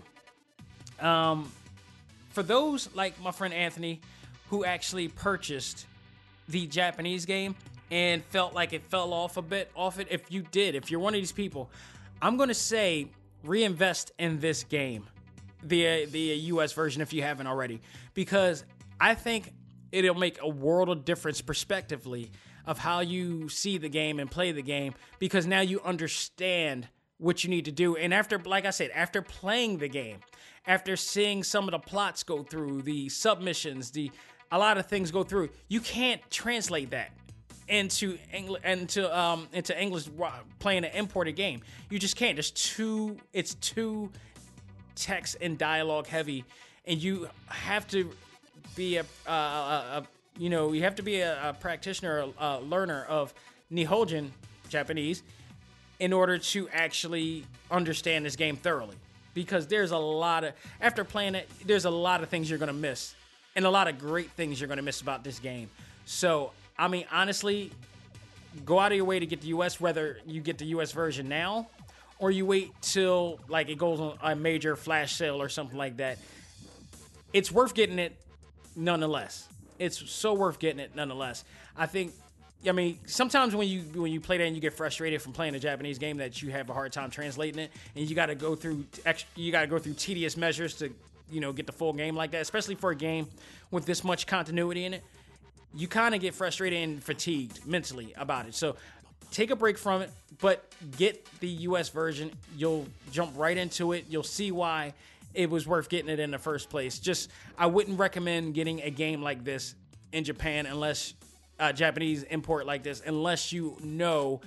S1: Um, for those like my friend Anthony who actually purchased the Japanese game and felt like it fell off a bit off it, if you did, if you're one of these people, I'm going to say reinvest in this game, the uh, the U S version, if you haven't already, because I think it'll make a world of difference perspectively of how you see the game and play the game, because now you understand what you need to do. And after, like I said, after playing the game, after seeing some of the plots go through, the submissions, the a lot of things go through, you can't translate that into English into um into English playing an imported game. You just can't. There's too it's too text and dialogue heavy, and you have to be a, a, a, a you know you have to be a, a practitioner, a, a learner of Nihonjin, Japanese, in order to actually understand this game thoroughly. Because there's a lot of after playing it, there's a lot of things you're gonna miss, and a lot of great things you're gonna miss about this game. So I mean, honestly, go out of your way to get the U S, whether you get the U S version now or you wait till like it goes on a major flash sale or something like that. It's worth getting it nonetheless. It's so worth getting it nonetheless. I think, I mean, sometimes when you when you play that and you get frustrated from playing a Japanese game that you have a hard time translating it, and you got to go through extra, you got to go through tedious measures to, you know, get the full game like that, especially for a game with this much continuity in it. You kind of get frustrated and fatigued mentally about it. So take a break from it, but get the U S version. You'll jump right into it. You'll see why it was worth getting it in the first place. Just, I wouldn't recommend getting a game like this in Japan unless, uh, Japanese import like this, unless you know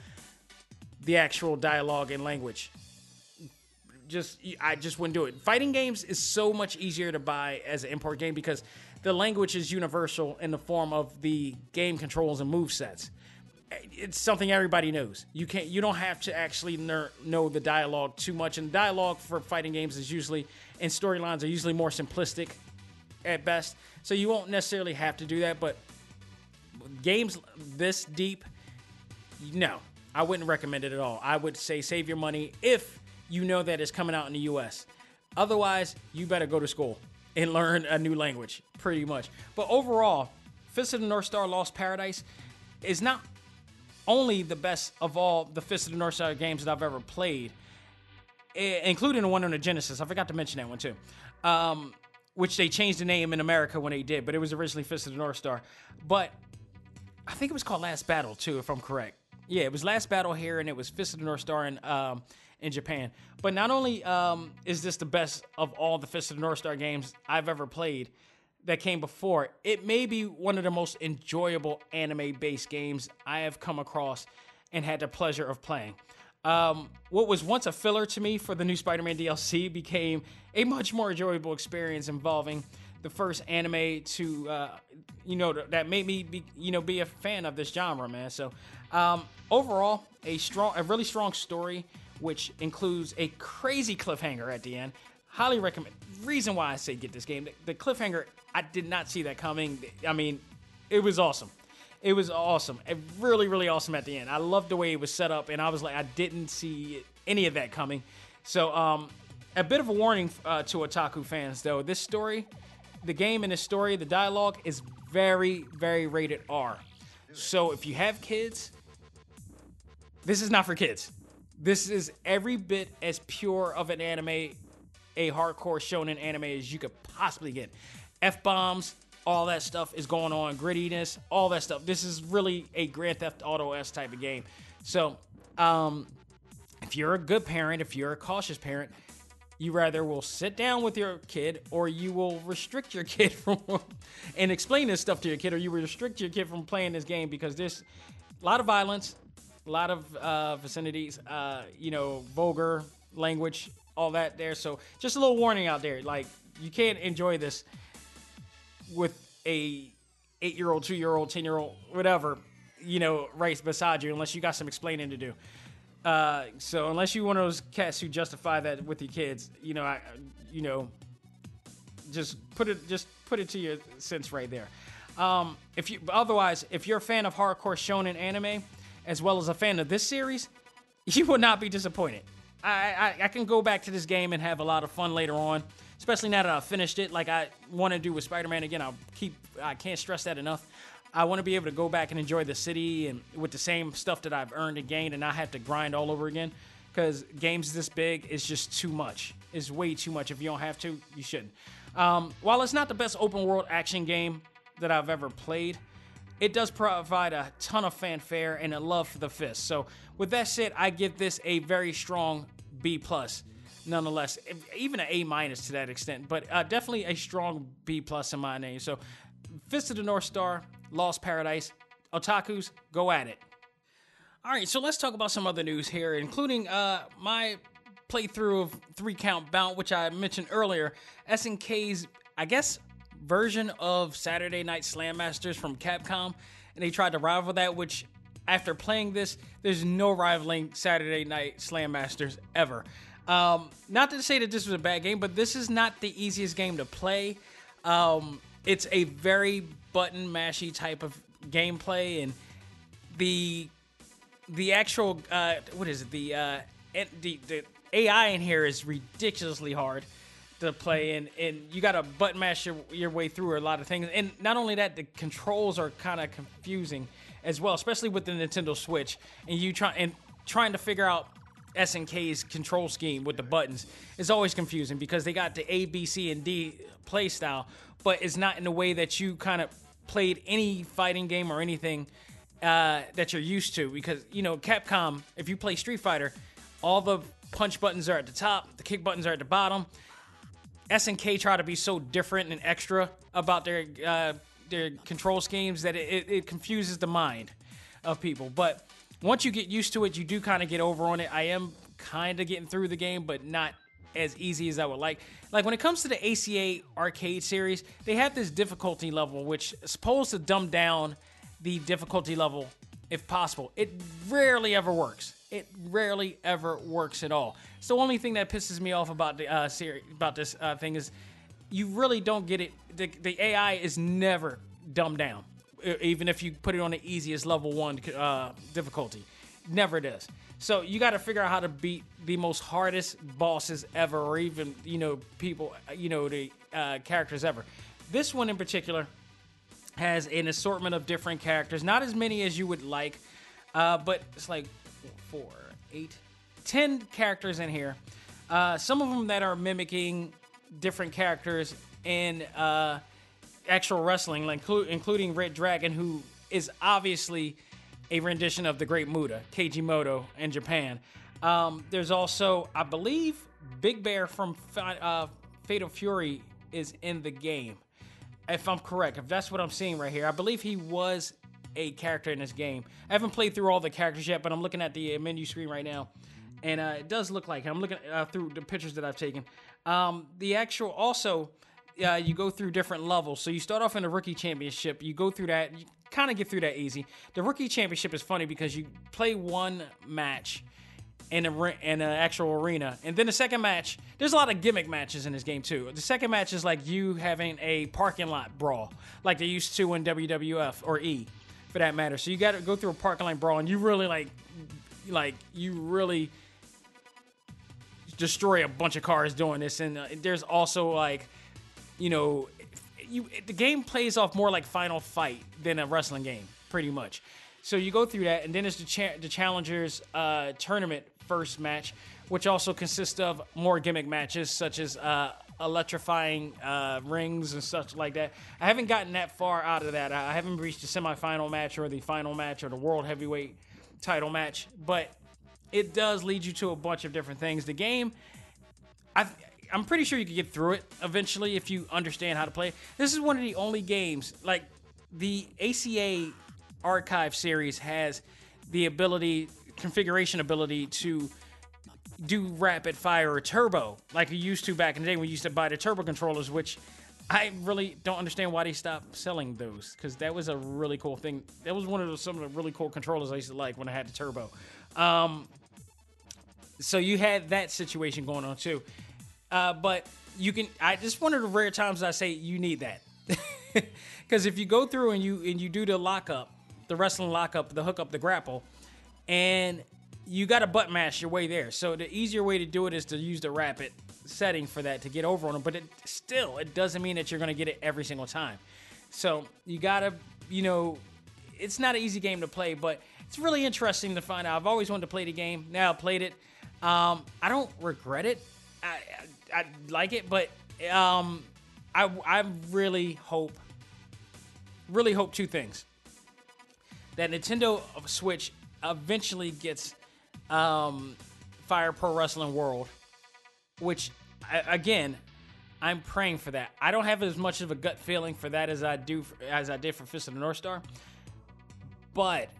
S1: the actual dialogue and language. Just, I just wouldn't do it. Fighting games is so much easier to buy as an import game because the language is universal in the form of the game controls and movesets. It's something everybody knows. You can't. You don't have to actually ner- know the dialogue too much. And dialogue for fighting games is usually, and storylines are usually more simplistic at best. So you won't necessarily have to do that. But games this deep, no, I wouldn't recommend it at all. I would say save your money if you know that it's coming out in the U S. Otherwise, you better go to school and learn a new language, pretty much. But overall, Fist of the North Star Lost Paradise is not only the best of all the Fist of the North Star games that I've ever played, including the one on the Genesis. I forgot to mention that one too, um, which they changed the name in America when they did, but it was originally Fist of the North Star. But I think it was called Last Battle too, if I'm correct. Yeah, it was Last Battle here, and it was Fist of the North Star in um, in Japan. But not only um, is this the best of all the Fist of the North Star games I've ever played that came before, it may be one of the most enjoyable anime-based games I have come across and had the pleasure of playing. Um, what was once a filler to me for the new Spider-Man D L C became a much more enjoyable experience involving the first anime to, uh, you know, that made me, be, you know, be a fan of this genre, man. So um, overall, a strong, a really strong story, which includes a crazy cliffhanger at the end. Highly recommend. Reason why I say get this game, the, the cliffhanger, I did not see that coming. I mean, it was awesome. It was awesome. It really, really awesome at the end. I loved the way it was set up, and I was like, I didn't see any of that coming. So, um, a bit of a warning uh, to otaku fans, though. This story, the game and the story, the dialogue is very, very rated R. So, if you have kids, this is not for kids. This is every bit as pure of an anime, a hardcore shonen anime as you could possibly get. F-bombs, all that stuff is going on, grittiness, all that stuff. This is really a Grand Theft Auto-esque type of game. So, um, if you're a good parent, if you're a cautious parent, you rather will sit down with your kid, or you will restrict your kid from and explain this stuff to your kid, or you will restrict your kid from playing this game, because there's a lot of violence, a lot of uh, vicinities, uh, you know, vulgar language, all that there. So just a little warning out there. Like, you can't enjoy this with a eight-year-old, two-year-old, ten-year-old, whatever, you know, right beside you unless you got some explaining to do. Uh, so unless you're one of those cats who justify that with your kids, you know, I, you know, just put it, just put it to your sense right there. Um, if you, otherwise, if you're a fan of hardcore shonen anime, as well as a fan of this series, you will not be disappointed. I, I, I can go back to this game and have a lot of fun later on, especially now that I've finished it. Like I want to do with Spider-Man again. I'll keep, I can't stress that enough. I want to be able to go back and enjoy the city and with the same stuff that I've earned and gained and not have to grind all over again. Because games this big is just too much. It's way too much. If you don't have to, you shouldn't. Um, while it's not the best open world action game that I've ever played, it does provide a ton of fanfare and a love for the fist. So with that said, I give this a very strong B plus. Nonetheless, even an A minus to that extent, but uh, definitely a strong B plus in my name. So Fist of the North Star, Lost Paradise, otakus, go at it. All right, so let's talk about some other news here, including uh, my playthrough of Three Count Bout, which I mentioned earlier. S N K's, I guess, version of Saturday Night Slam Masters from Capcom, and they tried to rival that, which after playing this, there's no rivaling Saturday Night Slam Masters ever. Um, not to say that this was a bad game, but this is not the easiest game to play. Um, it's a very button mashy type of gameplay, and the the actual uh, what is it? The, uh, the the A I in here is ridiculously hard to play, and, and you got to button mash your, your way through a lot of things. And not only that, the controls are kind of confusing as well, especially with the Nintendo Switch. And you try and trying to figure out S N K's control scheme with the buttons is always confusing because they got the A, B, C, and D play style, but it's not in the way that you kind of played any fighting game or anything uh, that you're used to. Because, you know, Capcom, if you play Street Fighter, all the punch buttons are at the top, the kick buttons are at the bottom. S N K try to be so different and extra about their uh, their control schemes that it, it, it confuses the mind of people. But once you get used to it, you do kind of get over on it. I am kind of getting through the game, but not as easy as I would like. Like when it comes to the A C A arcade series, they have this difficulty level, which is supposed to dumb down the difficulty level if possible. It rarely ever works. It rarely ever works at all. It's the only thing that pisses me off about the uh, series, about this uh, thing is you really don't get it. The, the A I is never dumbed down, even if you put it on the easiest level one uh, difficulty. Never does. So you got to figure out how to beat the most hardest bosses ever, or even you know people, you know the uh, characters ever. This one in particular has an assortment of different characters, not as many as you would like, uh, but it's like four, eight, ten characters in here. Uh, some of them that are mimicking different characters in uh, actual wrestling, like inclu- including Red Dragon, who is obviously a rendition of the Great Muta, Keiji Muto in Japan. Um, there's also, I believe, Big Bear from uh, Fatal Fury is in the game. If I'm correct, if that's what I'm seeing right here, I believe he was a character in this game. I haven't played through all the characters yet, but I'm looking at the menu screen right now, and uh, it does look like him. I'm looking uh, through the pictures that I've taken. Um, the actual, also, uh, you go through different levels. So you start off in the Rookie Championship. You go through that. You kind of get through that easy. The Rookie Championship is funny because you play one match in a in an actual arena, and then the second match, there's a lot of gimmick matches in this game too. The second match is like you having a parking lot brawl, like they used to in W W F or E, for that matter. So you got to go through a parking lot brawl, and you really like, like you really destroy a bunch of cars doing this. And uh, there's also like, you know, you the game plays off more like Final Fight than a wrestling game, pretty much. So you go through that, and then there's the, cha- the Challengers uh, Tournament first match, which also consists of more gimmick matches, such as uh, electrifying uh, rings and such like that. I haven't gotten that far out of that. I haven't reached the semifinal match or the final match or the World Heavyweight title match, but it does lead you to a bunch of different things. The game, I, I'm pretty sure you can get through it eventually if you understand how to play. This is one of the only games, like the A C A Archive series has the ability, configuration ability to do rapid fire or turbo like you used to back in the day when you used to buy the turbo controllers, which I really don't understand why they stopped selling those, because that was a really cool thing. That was one of the, some of the really cool controllers I used to like when I had the turbo. Um, so you had that situation going on too. Uh, but you can. I just one of the rare times I say you need that, because if you go through and you and you do the lockup, the wrestling lockup, the hookup, the grapple, and you got to butt mash your way there. So the easier way to do it is to use the rapid setting for that to get over on them, but it still, it doesn't mean that you're going to get it every single time. So you got to, you know, it's not an easy game to play, but it's really interesting to find out. I've always wanted to play the game. Now I've played it. Um, I don't regret it. I, I, I like it, but um, I, I really hope, really hope two things. That Nintendo Switch eventually gets um, Fire Pro Wrestling World, which, again, I'm praying for that. I don't have as much of a gut feeling for that as I do for, as I did for Fist of the North Star, but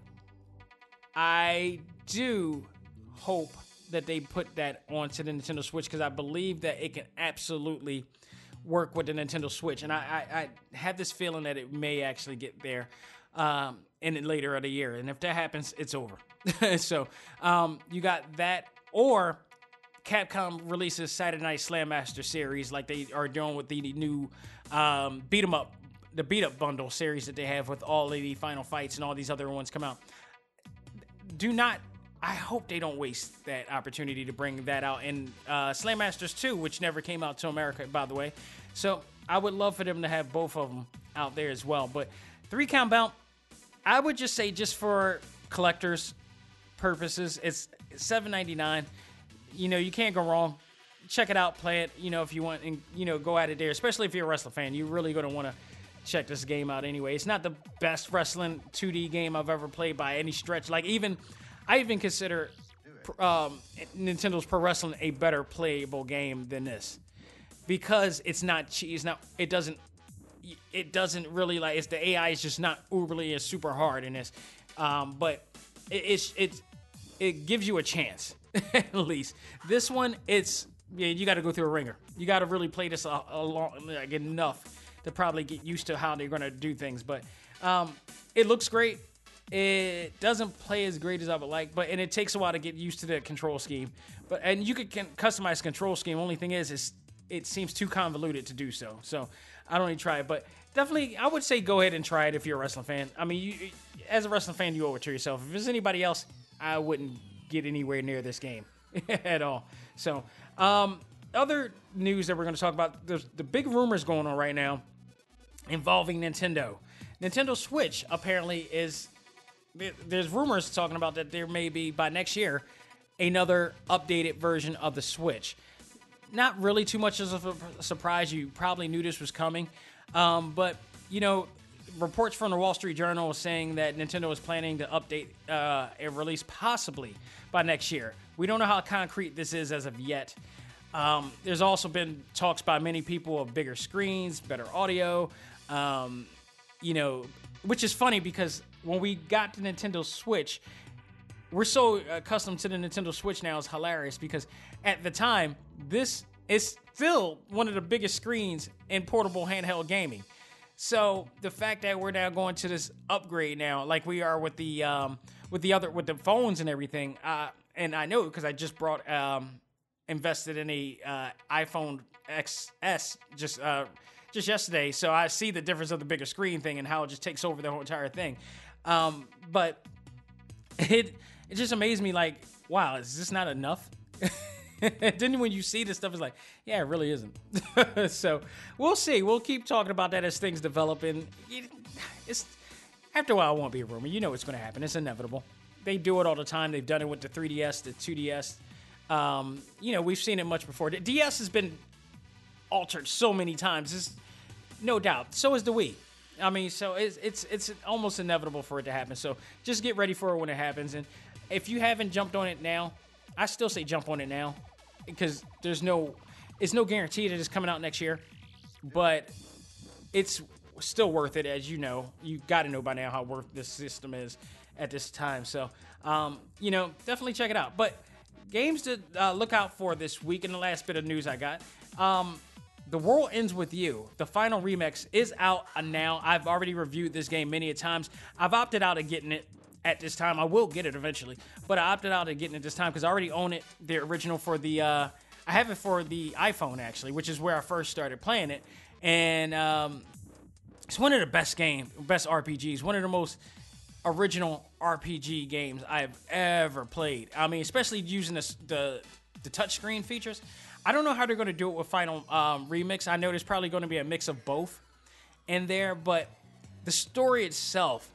S1: I do hope that they put that onto the Nintendo Switch, because I believe that it can absolutely work with the Nintendo Switch, and I, I, I have this feeling that it may actually get there um, in the later of the year, and if that happens, it's over. So um, you got that, or Capcom releases Saturday Night Slam Master series like they are doing with the new um, beat 'em up, the beat up bundle series that they have with all of the Final Fights and all these other ones come out. Do not, I hope they don't waste that opportunity to bring that out. And uh, Slam Masters two, which never came out to America, by the way. So I would love for them to have both of them out there as well. But three count bout, I would just say, just for collectors purposes, it's seven ninety-nine. You know, you can't go wrong. Check it out, play it, you know, if you want, and, you know, go at it there. Especially if you're a wrestling fan, you're really going to want to check this game out anyway. It's not the best wrestling two D game I've ever played by any stretch. Like, even, I even consider um, Nintendo's Pro Wrestling a better playable game than this, because it's not cheap. It's not. It doesn't. It doesn't really, like, it's the A I is just not uberly and super hard in this, um, but it, it's it's it gives you a chance. At least this one, it's yeah, you got to go through a ringer. You got to really play this a, a long, like, enough to probably get used to how they're going to do things. But um, it looks great. It doesn't play as great as I would like, but and it takes a while to get used to the control scheme. But and you could can customize control scheme. Only thing is, is it seems too convoluted to do so. So I don't even try it. But definitely, I would say go ahead and try it if you're a wrestling fan. I mean, you, as a wrestling fan, you owe it to yourself. If there's anybody else, I wouldn't get anywhere near this game at all. So, um, other news that we're going to talk about, there's the big rumors going on right now involving Nintendo. Nintendo Switch apparently is, there's rumors talking about that there may be, by next year, another updated version of the Switch. Not really too much of a surprise. You probably knew this was coming. Um, but, you know, reports from the Wall Street Journal saying that Nintendo is planning to update uh, a release possibly by next year. We don't know how concrete this is as of yet. Um, there's also been talks by many people of bigger screens, better audio, um, you know, which is funny because when we got the Nintendo Switch, we're so accustomed to the Nintendo Switch now, it's hilarious because at the time, this is still one of the biggest screens in portable handheld gaming. So the fact that we're now going to this upgrade now, like we are with the um, with the other with the phones and everything, uh, and I know because I just brought um, invested in a uh, iPhone X S just uh, just yesterday, so I see the difference of the bigger screen thing and how it just takes over the whole entire thing. Um, but it it just amazed me, like, wow, is this not enough? Then when you see this stuff, it's like, yeah, it really isn't. So we'll see. We'll keep talking about that as things develop. And it's after a while, it won't be a rumor. You know what's going to happen. It's inevitable. They do it all the time. They've done it with the three D S, the two D S. Um, you know, we've seen it much before. The D S has been altered so many times. It's, no doubt. So is the Wii. I mean, so it's it's it's almost inevitable for it to happen. So just get ready for it when it happens. And if you haven't jumped on it now, I still say jump on it now, because there's no, it's no guarantee that it's coming out next year, but it's still worth it. As you know, you got to know by now how worth this system is at this time. So, um, you know, definitely check it out. But games to uh, look out for this week, in the last bit of news I got, um, The World Ends With You, the final remix, is out now. I've already reviewed this game many a times. I've opted out of getting it at this time. I will get it eventually, but I opted out of getting it this time because I already own it, the original for the, uh, I have it for the iPhone actually, which is where I first started playing it. And um, it's one of the best game, best R P Gs, one of the most original R P G games I've ever played. I mean, especially using this, the, the touchscreen features. I don't know how they're going to do it with Final um, Remix. I know there's probably going to be a mix of both in there, but the story itself,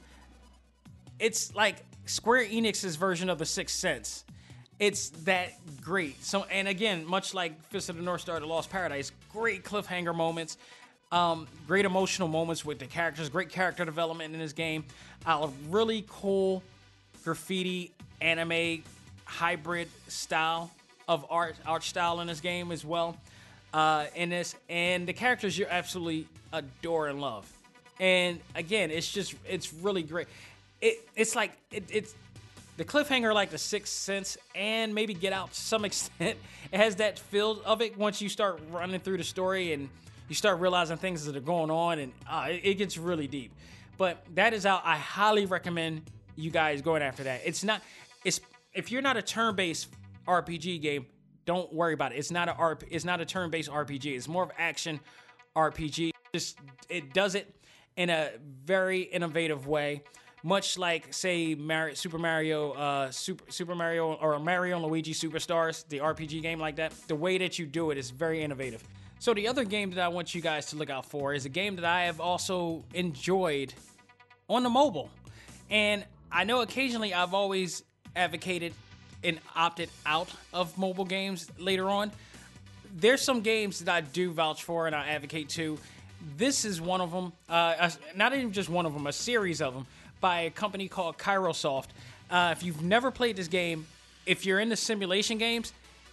S1: it's like Square Enix's version of The Sixth Sense. It's that great. So, and again, much like Fist of the North Star, The Lost Paradise, great cliffhanger moments, um, great emotional moments with the characters, great character development in this game, a really cool graffiti anime hybrid style of art art style in this game as well, uh, in this, and the characters you absolutely adore and love. And again, it's just it's really great. It it's like it, it's the cliffhanger like The Sixth Sense and maybe Get Out to some extent. It has that feel of it once you start running through the story and you start realizing things that are going on, and uh, it, it gets really deep. But that is out. I highly recommend you guys going after that. It's not it's if you're not a turn-based R P G game, don't worry about it. It's not a R P, it's not a turn-based R P G. It's more of action R P G. Just it does it in a very innovative way, much like say Mario, Super Mario, uh, Super Super Mario or Mario and Luigi Superstars, the R P G game like that. The way that you do it is very innovative. So the other game that I want you guys to look out for is a game that I have also enjoyed on the mobile, and I know occasionally I've always advocated and opted out of mobile games later on. There's some games that I do vouch for and I advocate to. This is one of them. Uh, not even just one of them, a series of them by a company called Kairosoft. Uh, if you've never played this game, if you're into simulation games,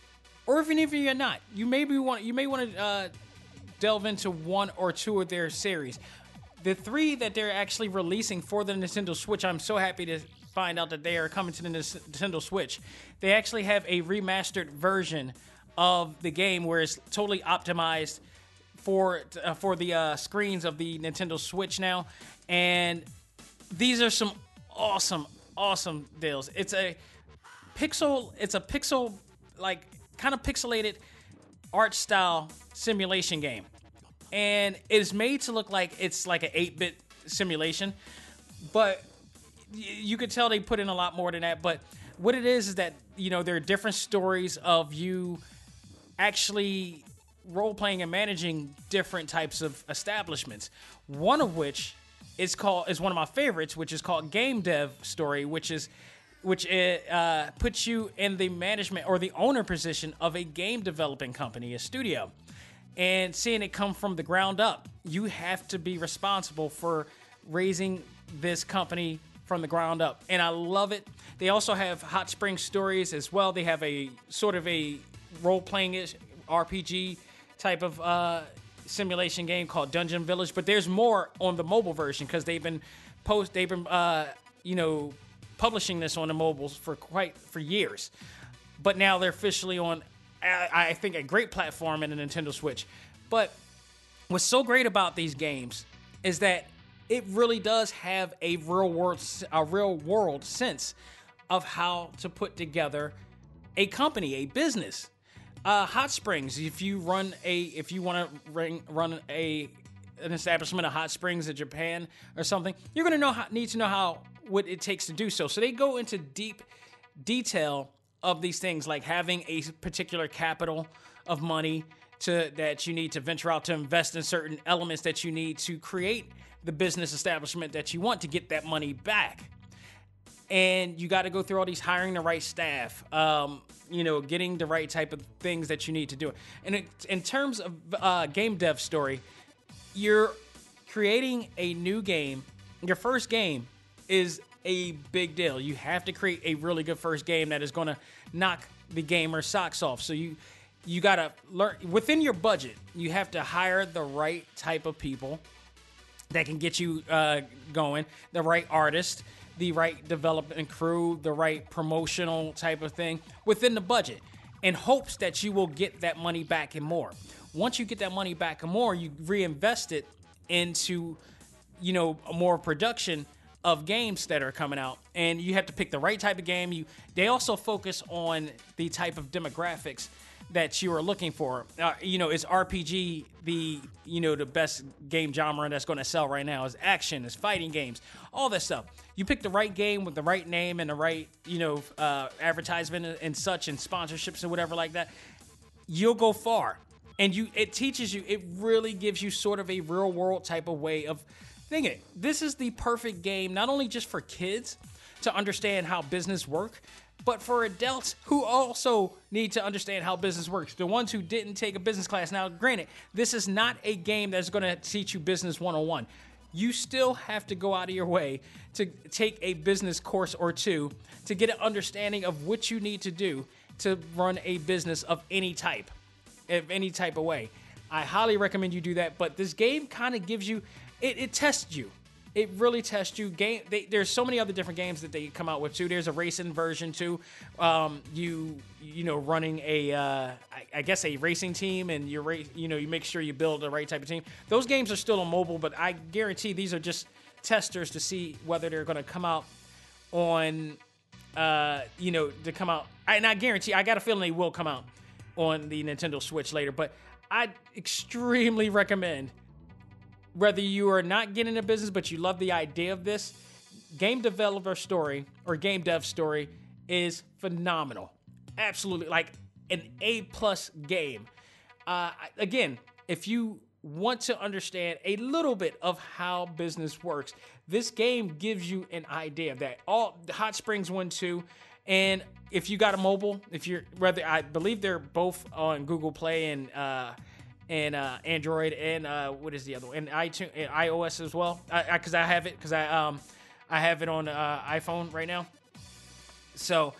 S1: or even if you're not, you maybe want you may want to uh, delve into one or two of their series. The three that they're actually releasing for the Nintendo Switch, I'm so happy to find out that they are coming to the Nintendo Switch. They actually have a remastered version of the game where it's totally optimized for uh, for the uh, screens of the Nintendo Switch now. And these are some awesome, awesome deals. It's a pixel, it's a pixel, like kind of pixelated art style simulation game. And it's made to look like it's like an eight-bit simulation, but you could tell they put in a lot more than that. But what it is is that, you know, there are different stories of you actually role-playing and managing different types of establishments. One of which is called is one of my favorites, which is called Game Dev Story, which is which uh, puts you in the management or the owner position of a game developing company, a studio. And seeing it come from the ground up, you have to be responsible for raising this company from the ground up. And I love it. They also have Hot Spring Stories as well. They have a sort of a role-playing-ish R P G type of uh, simulation game called Dungeon Village. But there's more on the mobile version because they've been post they've been uh, you know publishing this on the mobiles for quite for years. But now they're officially on, I think, a great platform in the Nintendo Switch. But what's so great about these games is that it really does have a real world, a real world sense of how to put together a company, a business. Uh, Hot Springs, if you run a, if you want to run, run a an establishment of Hot Springs in Japan or something, you're going to know how, need to know how what it takes to do so. So they go into deep detail of these things, like having a particular capital of money to that you need to venture out to invest in certain elements that you need to create the business establishment that you want to get that money back. And you got to go through all these hiring the right staff, um, you know, getting the right type of things that you need to do. And it, in terms of uh, Game Dev Story, you're creating a new game. Your first game is a big deal. You have to create a really good first game that is going to knock the gamer's socks off. So you you got to learn within your budget. You have to hire the right type of people that can get you uh, going, the right artist, the right development crew, the right promotional type of thing within the budget, in hopes that you will get that money back and more. Once you get that money back and more, you reinvest it into, you know, more production of games that are coming out, and you have to pick the right type of game. You they also focus on the type of demographics that you are looking for. Uh, you know, is R P G the you know the best game genre that's going to sell right now? Is action? Is fighting games? All that stuff. You pick the right game with the right name and the right you know uh, advertisement and such and sponsorships and whatever like that. You'll go far, and you it teaches you. It really gives you sort of a real world type of way of. Think it. This is the perfect game, not only just for kids to understand how business work, but for adults who also need to understand how business works. The ones who didn't take a business class. Now, granted, this is not a game that's going to teach you business one oh one. You still have to go out of your way to take a business course or two to get an understanding of what you need to do to run a business of any type, of any type of way. I highly recommend you do that, but this game kind of gives you It, it tests you. It really tests you. Game. They, there's so many other different games that they come out with too. There's a racing version too. Um, you you know running a uh, I, I guess a racing team, and you race. You know you make sure you build the right type of team. Those games are still on mobile, but I guarantee these are just testers to see whether they're going to come out on. Uh, you know to come out, and I guarantee I got a feeling they will come out on the Nintendo Switch later. But I extremely recommend. Whether you are not getting into business, but you love the idea of this, game developer story or game dev story is phenomenal. Absolutely. Like an A-plus game. Uh, again, if you want to understand a little bit of how business works, this game gives you an idea of that. All Hot Springs one, two, and if you got a mobile, if you're, whether I believe they're both on Google Play and, uh, and uh, Android and uh, what is the other one? And iTunes, and iOS as well. Because I, I, I have it because I um I have it on uh, iPhone right now. So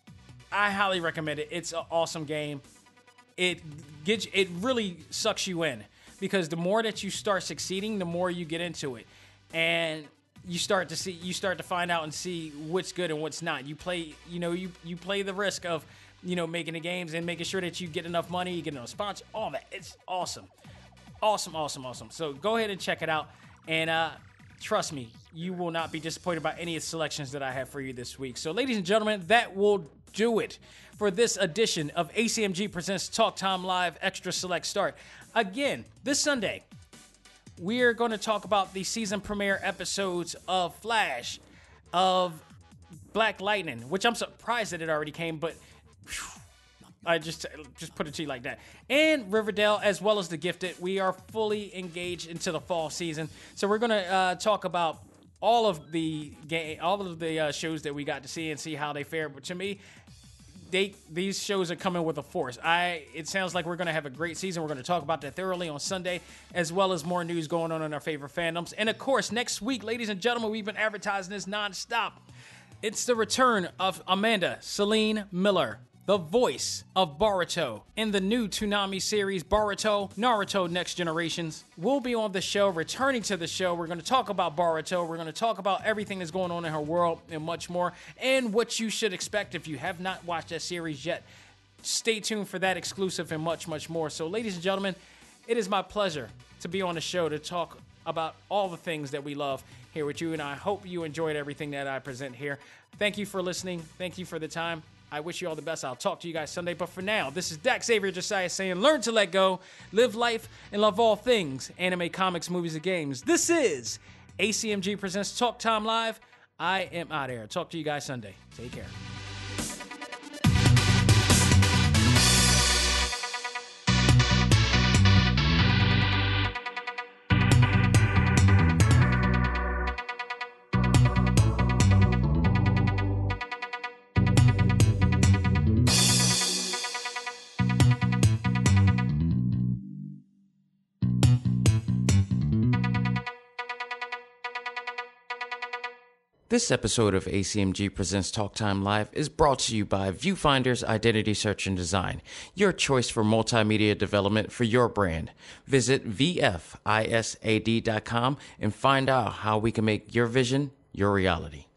S1: I highly recommend it. It's an awesome game. It gets it really sucks you in because the more that you start succeeding, the more you get into it, and you start to see you start to find out and see what's good and what's not. You play you know you you play the risk of. You know, making the games and making sure that you get enough money, you get enough sponsor, all that. It's awesome. Awesome, awesome, awesome. So go ahead and check it out. And uh, trust me, you will not be disappointed by any of the selections that I have for you this week. So ladies and gentlemen, that will do it for this edition of A C M G Presents Talk Time Live Extra Select Start. Again, this Sunday, we're going to talk about the season premiere episodes of Flash, of Black Lightning, which I'm surprised that it already came, but I just just put it to you like that. And Riverdale, as well as The Gifted. We are fully engaged into the fall season. So we're going to uh, talk about all of the game, all of the uh, shows that we got to see and see how they fare. But to me, they these shows are coming with a force. I It sounds like we're going to have a great season. We're going to talk about that thoroughly on Sunday, as well as more news going on in our favorite fandoms. And of course, next week, ladies and gentlemen, we've been advertising this nonstop. It's the return of Amanda Celine Miller, the voice of Boruto in the new Toonami series Boruto Naruto Next Generations. We'll be on the show, returning to the show. We're going to talk about Boruto. We're going to talk about everything that's going on in her world and much more, and what you should expect if you have not watched that series yet. Stay tuned for that exclusive and much, much more. So, ladies and gentlemen, it is my pleasure to be on the show to talk about all the things that we love here with you, and I hope you enjoyed everything that I present here. Thank you for listening. Thank you for the time. I wish you all the best. I'll talk to you guys Sunday. But for now, this is Dak Xavier Josiah saying, learn to let go, live life, and love all things anime, comics, movies, and games. This is A C M G Presents Talk Time Live. I am out of here. Talk to you guys Sunday. Take care. This episode of A C M G Presents Talk Time Live is brought to you by Viewfinder's Identity Search and Design, your choice for multimedia development for your brand. Visit V F I S A D dot com and find out how we can make your vision your reality.